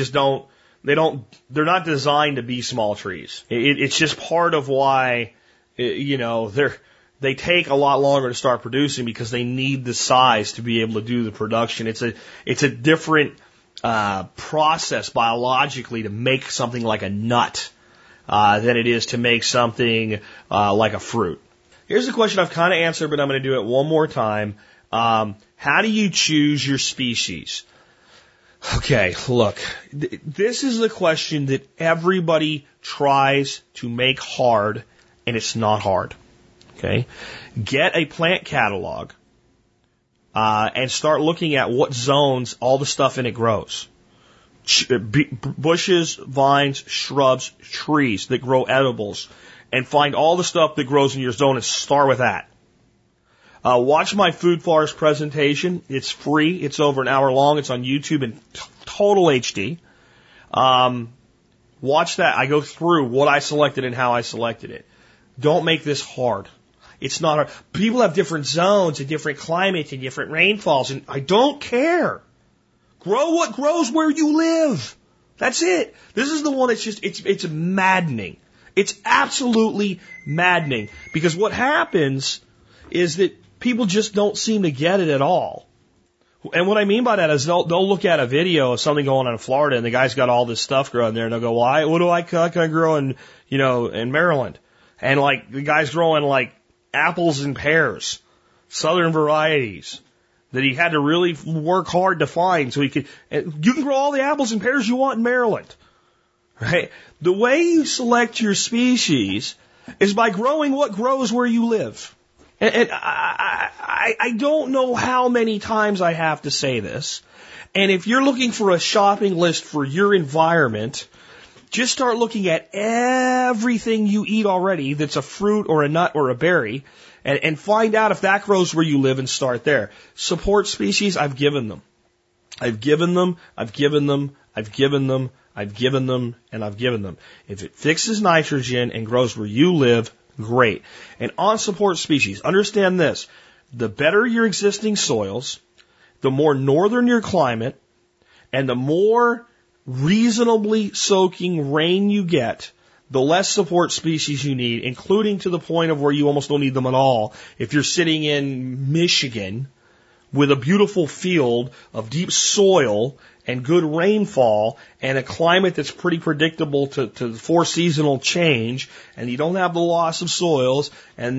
not designed to be small trees. It's just part of why, they take a lot longer to start producing because they need the size to be able to do the production. It's a different, process biologically to make something like a nut, than it is to make something, like a fruit. Here's a question I've kind of answered, but I'm going to do it one more time. How do you choose your species? Okay, look, this is the question that everybody tries to make hard, and it's not hard. Okay, get a plant catalog, and start looking at what zones all the stuff in it grows. Bushes, vines, shrubs, trees that grow edibles, and find all the stuff that grows in your zone and start with that. Watch my Food Forest presentation. It's free. It's over an hour long. It's on YouTube in total HD. Watch that. I go through what I selected and how I selected it. Don't make this hard. It's not hard. People have different zones and different climates and different rainfalls, and I don't care. Grow what grows where you live. That's it. This is the one that's just, it's maddening. It's absolutely maddening. Because what happens is that people just don't seem to get it at all. And what I mean by that is they'll look at a video of something going on in Florida and the guy's got all this stuff growing there and they'll go, well, what can I grow in, in Maryland? And like the guy's growing like apples and pears, southern varieties that he had to really work hard to find so he could, you can grow all the apples and pears you want in Maryland, right? The way you select your species is by growing what grows where you live. And I don't know how many times I have to say this. And if you're looking for a shopping list for your environment, just start looking at everything you eat already that's a fruit or a nut or a berry and find out if that grows where you live and start there. Support species, I've given them. I've given them, I've given them, I've given them, I've given them, and I've given them. If it fixes nitrogen and grows where you live, great. And on support species, understand this. The better your existing soils, the more northern your climate, and the more reasonably soaking rain you get, the less support species you need, including to the point of where you almost don't need them at all. If you're sitting in Michigan with a beautiful field of deep soil and good rainfall and a climate that's pretty predictable to four seasonal change, and you don't have the loss of soils,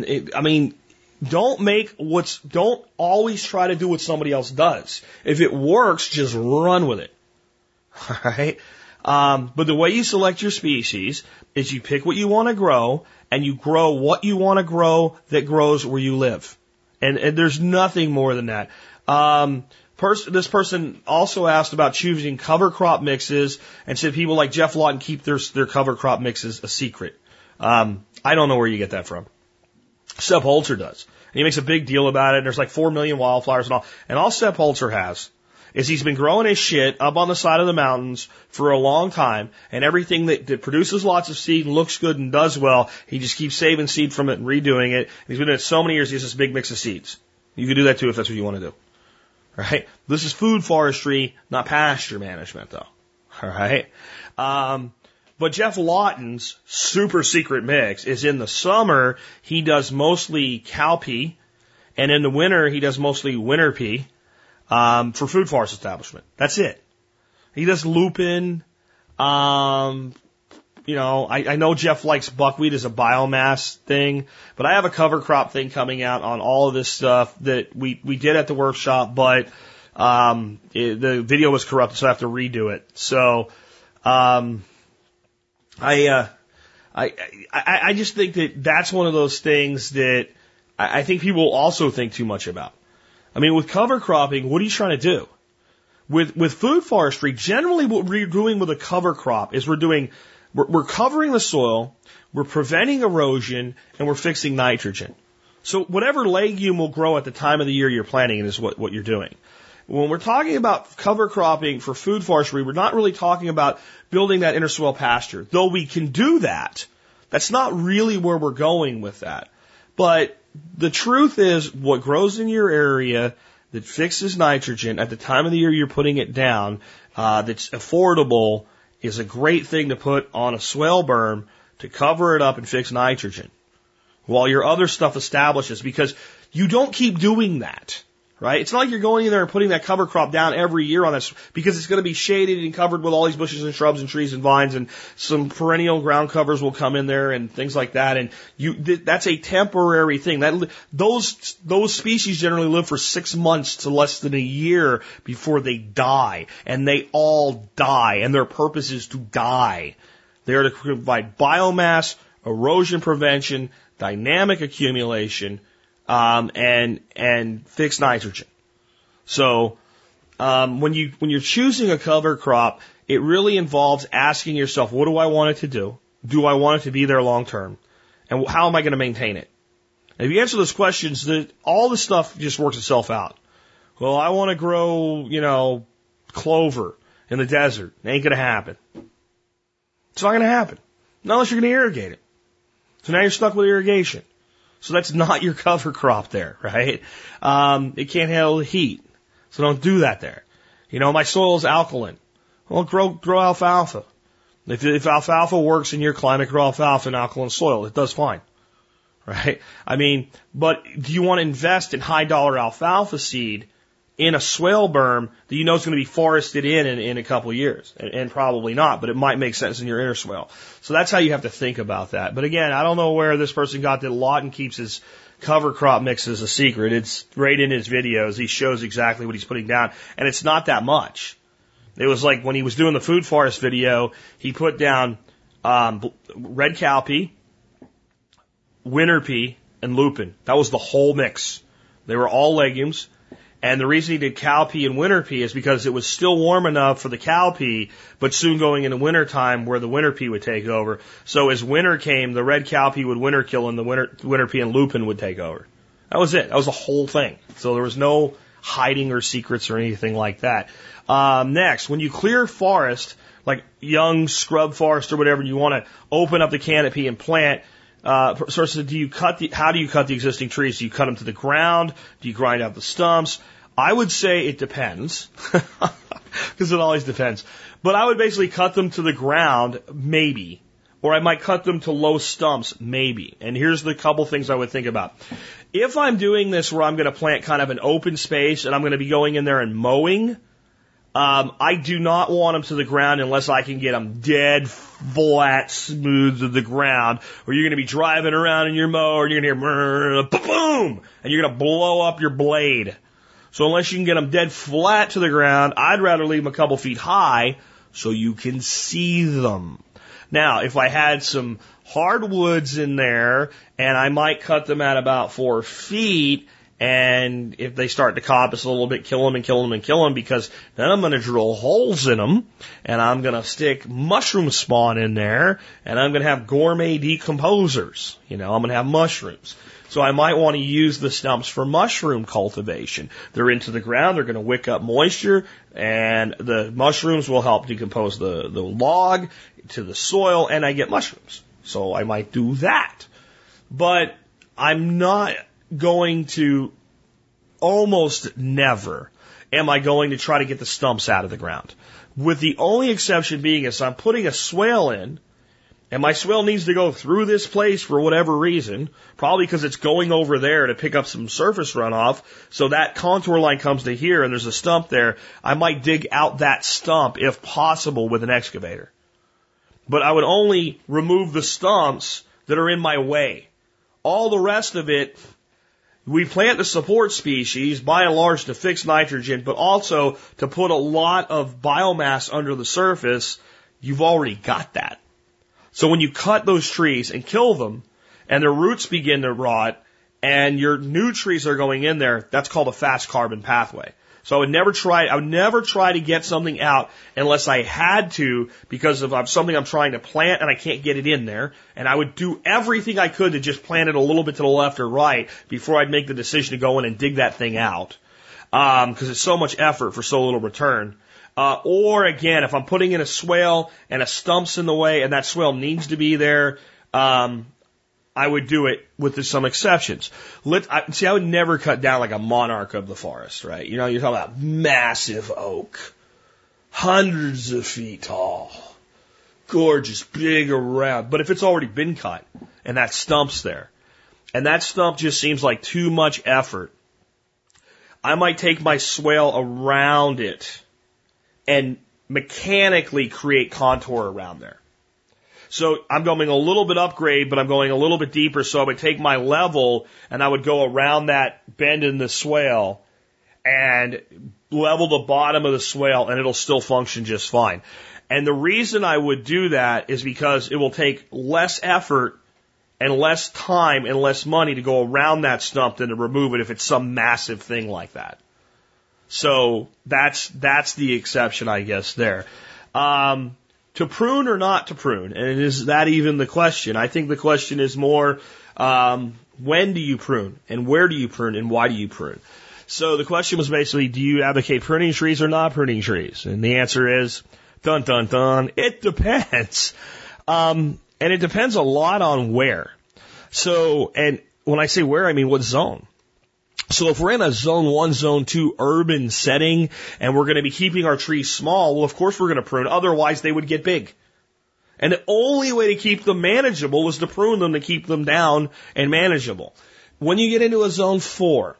don't always try to do what somebody else does. If it works, just run with it. All right? But the way you select your species is you pick what you want to grow and you grow what you want to grow that grows where you live. And there's nothing more than that. This person also asked about choosing cover crop mixes and said people like Jeff Lawton keep their cover crop mixes a secret. I don't know where you get that from. Sepp Holzer does. And he makes a big deal about it. And there's like 4 million wildflowers and all. And all Sepp Holzer has is he's been growing his shit up on the side of the mountains for a long time, and everything that produces lots of seed and looks good and does well, he just keeps saving seed from it and redoing it. And he's been doing it so many years, he has this big mix of seeds. You can do that too if that's what you want to do. Right? This is food forestry, not pasture management though. All right? But Jeff Lawton's super secret mix is in the summer, he does mostly cowpea, and in the winter, he does mostly winter pea. For food forest establishment. That's it. He does lupin. I know Jeff likes buckwheat as a biomass thing, but I have a cover crop thing coming out on all of this stuff that we did at the workshop, but the video was corrupted, so I have to redo it. So I just think that that's one of those things that I think people also think too much about. I mean, with cover cropping, what are you trying to do? With food forestry, generally what we're doing with a cover crop is we're covering the soil, we're preventing erosion, and we're fixing nitrogen. So whatever legume will grow at the time of the year you're planting it is what you're doing. When we're talking about cover cropping for food forestry, we're not really talking about building that inner soil pasture. Though we can do that, that's not really where we're going with that. But the truth is, what grows in your area that fixes nitrogen at the time of the year you're putting it down, that's affordable, is a great thing to put on a swale berm to cover it up and fix nitrogen while your other stuff establishes, because you don't keep doing that. Right? It's not like you're going in there and putting that cover crop down every year on this, because it's going to be shaded and covered with all these bushes and shrubs and trees and vines, and some perennial ground covers will come in there and things like that. And that's a temporary thing. Those species generally live for 6 months to less than a year before they die. And they all die, and their purpose is to die. They are to provide biomass, erosion prevention, dynamic accumulation, and fix nitrogen. So, when you're choosing a cover crop, it really involves asking yourself, what do I want it to do? Do I want it to be there long term? And how am I going to maintain it? And if you answer those questions, all the stuff just works itself out. Well, I want to grow, clover in the desert. It ain't going to happen. It's not going to happen. Not unless you're going to irrigate it. So now you're stuck with irrigation. So that's not your cover crop there, right? It can't handle the heat. So don't do that there. My soil is alkaline. Well, grow alfalfa. If alfalfa works in your climate, grow alfalfa in alkaline soil. It does fine. Right? But do you want to invest in high dollar alfalfa seed in a swale berm that you know is going to be forested in a couple of years? And probably not, but it might make sense in your inner swale. So that's how you have to think about that. But again, I don't know where this person got that Lawton keeps his cover crop mix as a secret. It's right in his videos. He shows exactly what he's putting down. And it's not that much. It was like when he was doing the food forest video, he put down red cowpea, winter pea, and lupin. That was the whole mix. They were all legumes. And the reason he did cowpea and winter pea is because it was still warm enough for the cowpea, but soon going into winter time where the winter pea would take over. So as winter came, the red cowpea would winter kill and the winter pea and lupin would take over. That was it. That was the whole thing. So there was no hiding or secrets or anything like that. Next, when you clear forest, like young scrub forest or whatever, you want to open up the canopy and plant. Sources, how do you cut the existing trees? Do you cut them to the ground? Do you grind out the stumps? I would say it depends, because it always depends. But I would basically cut them to the ground, maybe. Or I might cut them to low stumps, maybe. And here's the couple things I would think about. If I'm doing this where I'm going to plant kind of an open space and I'm going to be going in there and mowing, I do not want them to the ground unless I can get them dead flat, smooth to the ground, or you're going to be driving around in your mower and you're going to hear boom, and you're going to blow up your blade. So unless you can get them dead flat to the ground, I'd rather leave them a couple feet high so you can see them. Now, if I had some hardwoods in there and I might cut them at about 4 feet, and if they start to coppice a little bit, kill them and kill them and kill them, because then I'm going to drill holes in them, and I'm going to stick mushroom spawn in there, and I'm going to have gourmet decomposers. I'm going to have mushrooms. So I might want to use the stumps for mushroom cultivation. They're into the ground, they're going to wick up moisture, and the mushrooms will help decompose the log to the soil, and I get mushrooms. So I might do that. But I'm not going to, almost never am I going to try to get the stumps out of the ground. With the only exception being is I'm putting a swale in, and my swale needs to go through this place for whatever reason, probably because it's going over there to pick up some surface runoff, so that contour line comes to here and there's a stump there. I might dig out that stump, if possible, with an excavator. But I would only remove the stumps that are in my way. All the rest of it, we plant the support species, by and large, to fix nitrogen, but also to put a lot of biomass under the surface. You've already got that. So when you cut those trees and kill them, and their roots begin to rot, and your new trees are going in there, that's called a fast carbon pathway. So I would never try to get something out unless I had to, because of something I'm trying to plant and I can't get it in there. And I would do everything I could to just plant it a little bit to the left or right before I'd make the decision to go in and dig that thing out. Because it's so much effort for so little return. Or again, if I'm putting in a swale and a stump's in the way and that swale needs to be there, I would do it with some exceptions. I would never cut down like a monarch of the forest, right? You're talking about massive oak, hundreds of feet tall, gorgeous, big around. But if it's already been cut and that stump's there, and that stump just seems like too much effort, I might take my swale around it and mechanically create contour around there. So I'm going a little bit upgrade, but I'm going a little bit deeper. So I would take my level and I would go around that bend in the swale and level the bottom of the swale, and it'll still function just fine. And the reason I would do that is because it will take less effort and less time and less money to go around that stump than to remove it if it's some massive thing like that. So that's the exception, I guess, there. to prune or not to prune? And is that even the question? I think the question is more, when do you prune? And where do you prune? And why do you prune? So the question was basically, do you advocate pruning trees or not pruning trees? And the answer is, dun, dun, dun, it depends. And it depends a lot on where. So, and when I say where, I mean what zone. So if we're in a zone 1, zone 2 urban setting and we're going to be keeping our trees small, well, of course we're going to prune. Otherwise, they would get big. And the only way to keep them manageable is to prune them to keep them down and manageable. When you get into a zone 4,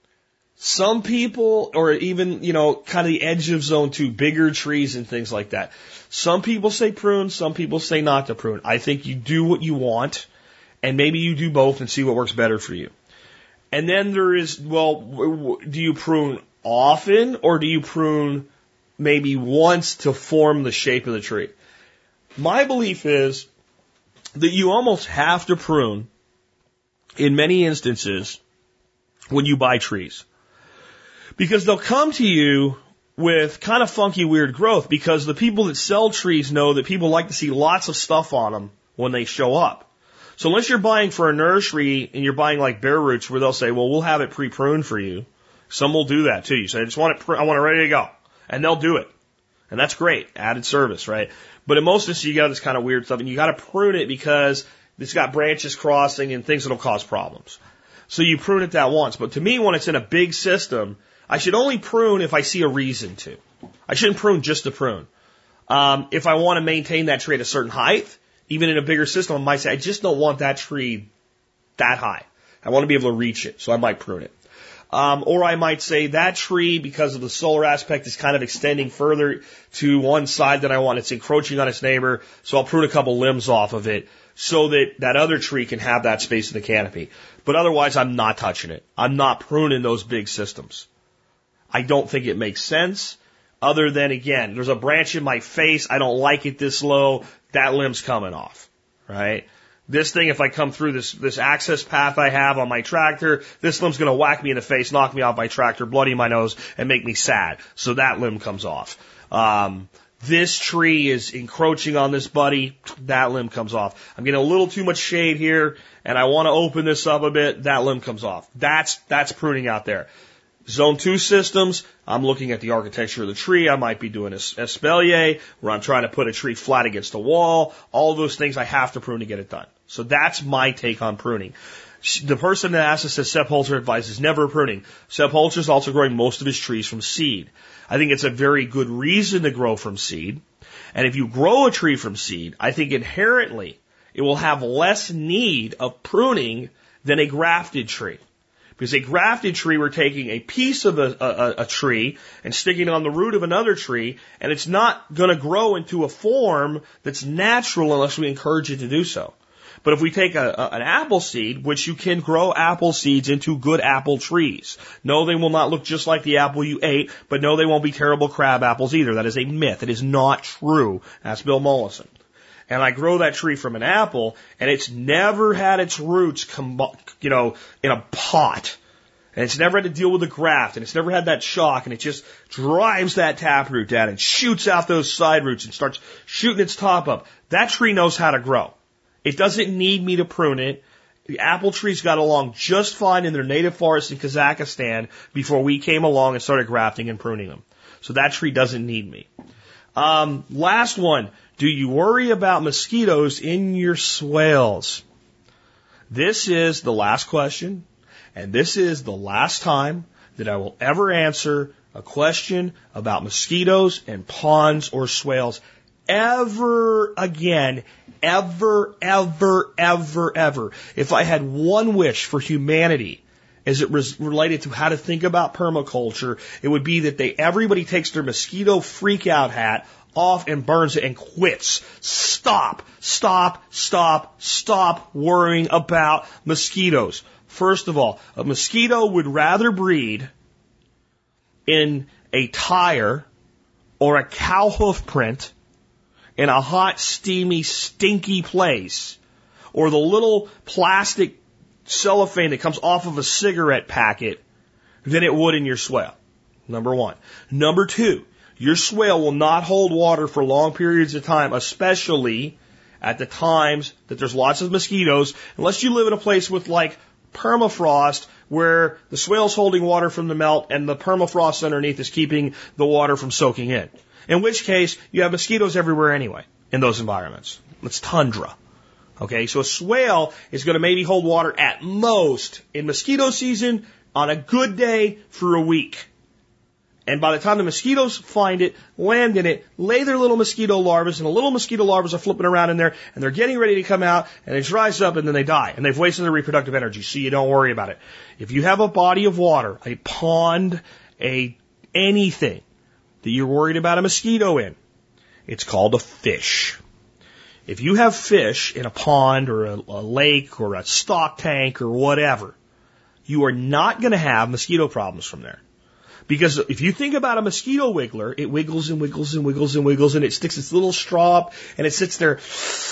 some people, or even, kind of the edge of zone 2, bigger trees and things like that. Some people say prune, some people say not to prune. I think you do what you want, and maybe you do both and see what works better for you. And then there is, do you prune often or do you prune maybe once to form the shape of the tree? My belief is that you almost have to prune in many instances when you buy trees. Because they'll come to you with kind of funky, weird growth because the people that sell trees know that people like to see lots of stuff on them when they show up. So unless you're buying for a nursery and you're buying like bare roots where they'll say, well, we'll have it pre-pruned for you. Some will do that too. You say, I want it ready to go. And they'll do it. And that's great. Added service, right? But in most instances, you got this kind of weird stuff and you got to prune it because it's got branches crossing and things that'll cause problems. So you prune it that once. But to me, when it's in a big system, I should only prune if I see a reason to. I shouldn't prune just to prune. If I want to maintain that tree at a certain height, even in a bigger system, I might say, I just don't want that tree that high. I want to be able to reach it, so I might prune it. Or I might say that tree, because of the solar aspect, is kind of extending further to one side than I want. It's encroaching on its neighbor, so I'll prune a couple limbs off of it so that that other tree can have that space in the canopy. But otherwise, I'm not touching it. I'm not pruning those big systems. I don't think it makes sense. Other than, again, there's a branch in my face. I don't like it this low. That limb's coming off, right? This thing, if I come through this access path I have on my tractor, this limb's going to whack me in the face, knock me off my tractor, bloody my nose, and make me sad. So that limb comes off. This tree is encroaching on this buddy. That limb comes off. I'm getting a little too much shade here, and I want to open this up a bit. That limb comes off. That's pruning out there. Zone 2 systems, I'm looking at the architecture of the tree. I might be doing a espalier where I'm trying to put a tree flat against a wall. All those things I have to prune to get it done. So that's my take on pruning. The person that asked us says Sepp Holzer advises never pruning. Sepp Holzer is also growing most of his trees from seed. I think it's a very good reason to grow from seed. And if you grow a tree from seed, I think inherently it will have less need of pruning than a grafted tree. Because a grafted tree, we're taking a piece of a tree and sticking it on the root of another tree, and it's not going to grow into a form that's natural unless we encourage it to do so. But if we take an apple seed, which you can grow apple seeds into good apple trees. No, they will not look just like the apple you ate, but no, they won't be terrible crab apples either. That is a myth. It is not true. That's Bill Mollison. And I grow that tree from an apple, and it's never had its roots in a pot. And it's never had to deal with a graft, and it's never had that shock, and it just drives that taproot down and shoots out those side roots and starts shooting its top up. That tree knows how to grow. It doesn't need me to prune it. The apple trees got along just fine in their native forest in Kazakhstan before we came along and started grafting and pruning them. So that tree doesn't need me. Last one. Do you worry about mosquitoes in your swales? This is the last question, and this is the last time that I will ever answer a question about mosquitoes and ponds or swales ever again. Ever, ever, ever, ever. If I had one wish for humanity as it was related to how to think about permaculture, it would be that everybody takes their mosquito freak out hat off and burns it and quits. Stop worrying about mosquitoes. First of all, a mosquito would rather breed in a tire or a cow hoof print in a hot, steamy, stinky place, or the little plastic cellophane that comes off of a cigarette packet, than it would in your swale. Number one. Number two, Your swale will not hold water for long periods of time, especially at the times that there's lots of mosquitoes, unless you live in a place with like permafrost where the swale's holding water from the melt and the permafrost underneath is keeping the water from soaking in. In which case, you have mosquitoes everywhere anyway in those environments. It's tundra. Okay, so a swale is going to maybe hold water at most in mosquito season on a good day for a week. And by the time the mosquitoes find it, land in it, lay their little mosquito larvae, and the little mosquito larvae are flipping around in there, and they're getting ready to come out, and it dries up, and then they die. And they've wasted their reproductive energy, so you don't worry about it. If you have a body of water, a pond, anything that you're worried about a mosquito in, it's called a fish. If you have fish in a pond or a lake or a stock tank or whatever, you are not going to have mosquito problems from there. Because if you think about a mosquito wiggler, it wiggles and wiggles and wiggles and wiggles, and it sticks its little straw up, and it sits there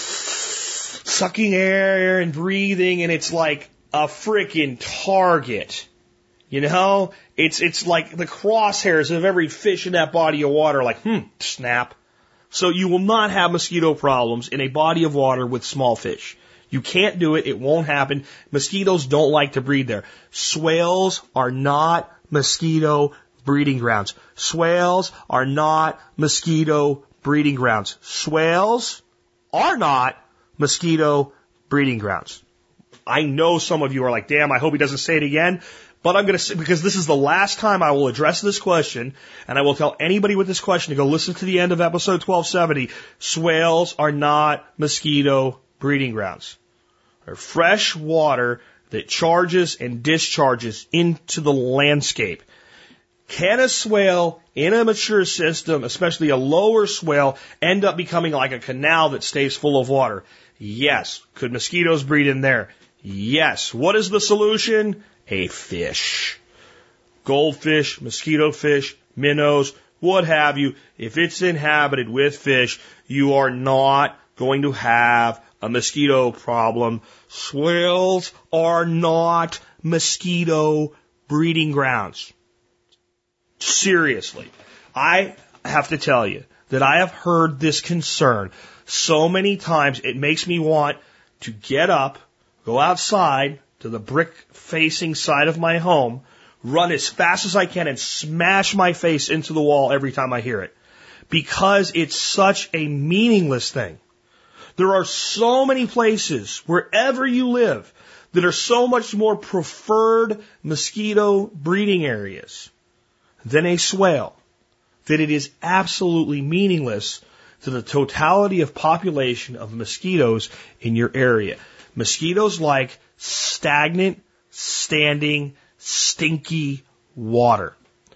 sucking air and breathing, and it's like a frickin' target. You know? It's like the crosshairs of every fish in that body of water, like, snap. So you will not have mosquito problems in a body of water with small fish. You can't do it. It won't happen. Mosquitoes don't like to breed there. Swales are not mosquito breeding grounds. Swales are not mosquito breeding grounds. Swales are not mosquito breeding grounds. I know some of you are like, damn, I hope he doesn't say it again. But I'm going to say, because this is the last time I will address this question, and I will tell anybody with this question to go listen to the end of episode 1270. Swales are not mosquito breeding grounds. They're fresh water that charges and discharges into the landscape. Can a swale in a mature system, especially a lower swale, end up becoming like a canal that stays full of water? Yes. Could mosquitoes breed in there? Yes. What is the solution? A fish. Goldfish, mosquito fish, minnows, what have you. If it's inhabited with fish, you are not going to have a mosquito problem. Swales are not mosquito breeding grounds. Seriously. I have to tell you that I have heard this concern so many times, it makes me want to get up, go outside to the brick-facing side of my home, run as fast as I can, and smash my face into the wall every time I hear it. Because it's such a meaningless thing. There are so many places, wherever you live, that are so much more preferred mosquito breeding areas than a swale, that it is absolutely meaningless to the totality of population of mosquitoes in your area. Mosquitoes like stagnant, standing, stinky water.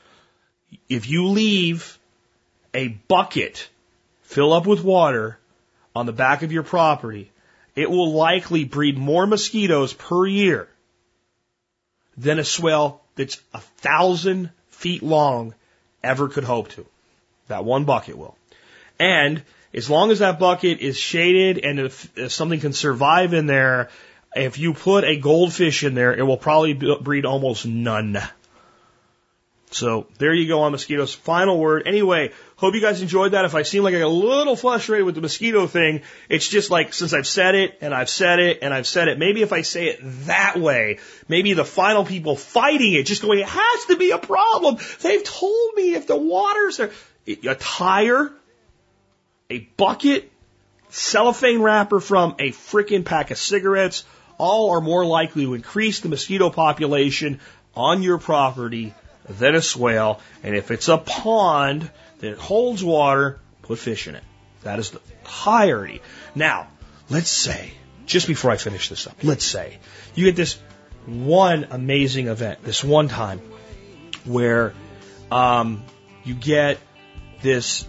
If you leave a bucket fill up with water on the back of your property, it will likely breed more mosquitoes per year than a swale that's 1,000 feet long ever could hope to. That one bucket will. And as long as that bucket is shaded and if something can survive in there, if you put a goldfish in there, it will probably breed almost none. So there you go on mosquitoes. Final word. Anyway, hope you guys enjoyed that. If I seem like I got a little frustrated with the mosquito thing, it's just like since I've said it and I've said it and I've said it, maybe if I say it that way, maybe the final people fighting it, just going, it has to be a problem. They've told me if the water's there. A tire, a bucket, cellophane wrapper from a frickin' pack of cigarettes, all are more likely to increase the mosquito population on your property than a swale. And if it's a pond that holds water, put fish in it. That is the entirety. Now, let's say, just before I finish this up, let's say you get this one amazing event, this one time where you get this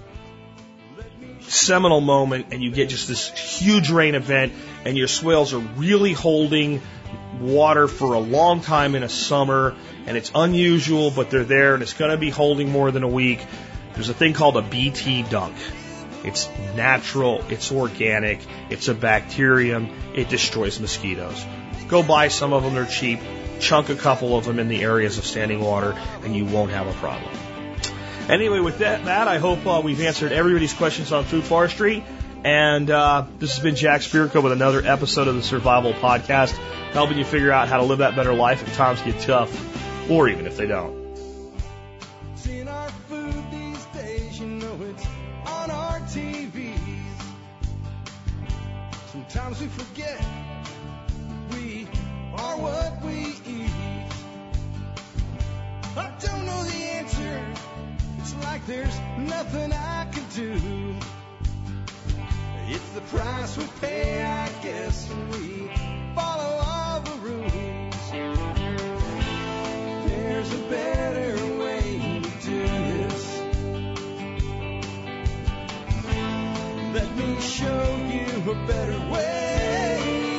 seminal moment and you get just this huge rain event and your swales are really holding water for a long time in a summer, and it's unusual, but they're there, and it's going to be holding more than a week. There's a thing called a BT dunk. It's natural, it's organic, it's a bacterium, it destroys mosquitoes. Go buy some of them, they're cheap. Chunk a couple of them in the areas of standing water, and you won't have a problem. Anyway, with that, I hope we've answered everybody's questions on food forestry. And this has been Jack Spirko with another episode of the Survival Podcast, helping you figure out how to live that better life if times get tough, or even if they don't. In our food these days, you know it's on our TVs. Sometimes we forget we are what we eat. I don't know the answer. It's like there's nothing I can do. It's the price we pay, I guess, when we follow all the rules. There's a better way to do this. Let me show you a better way.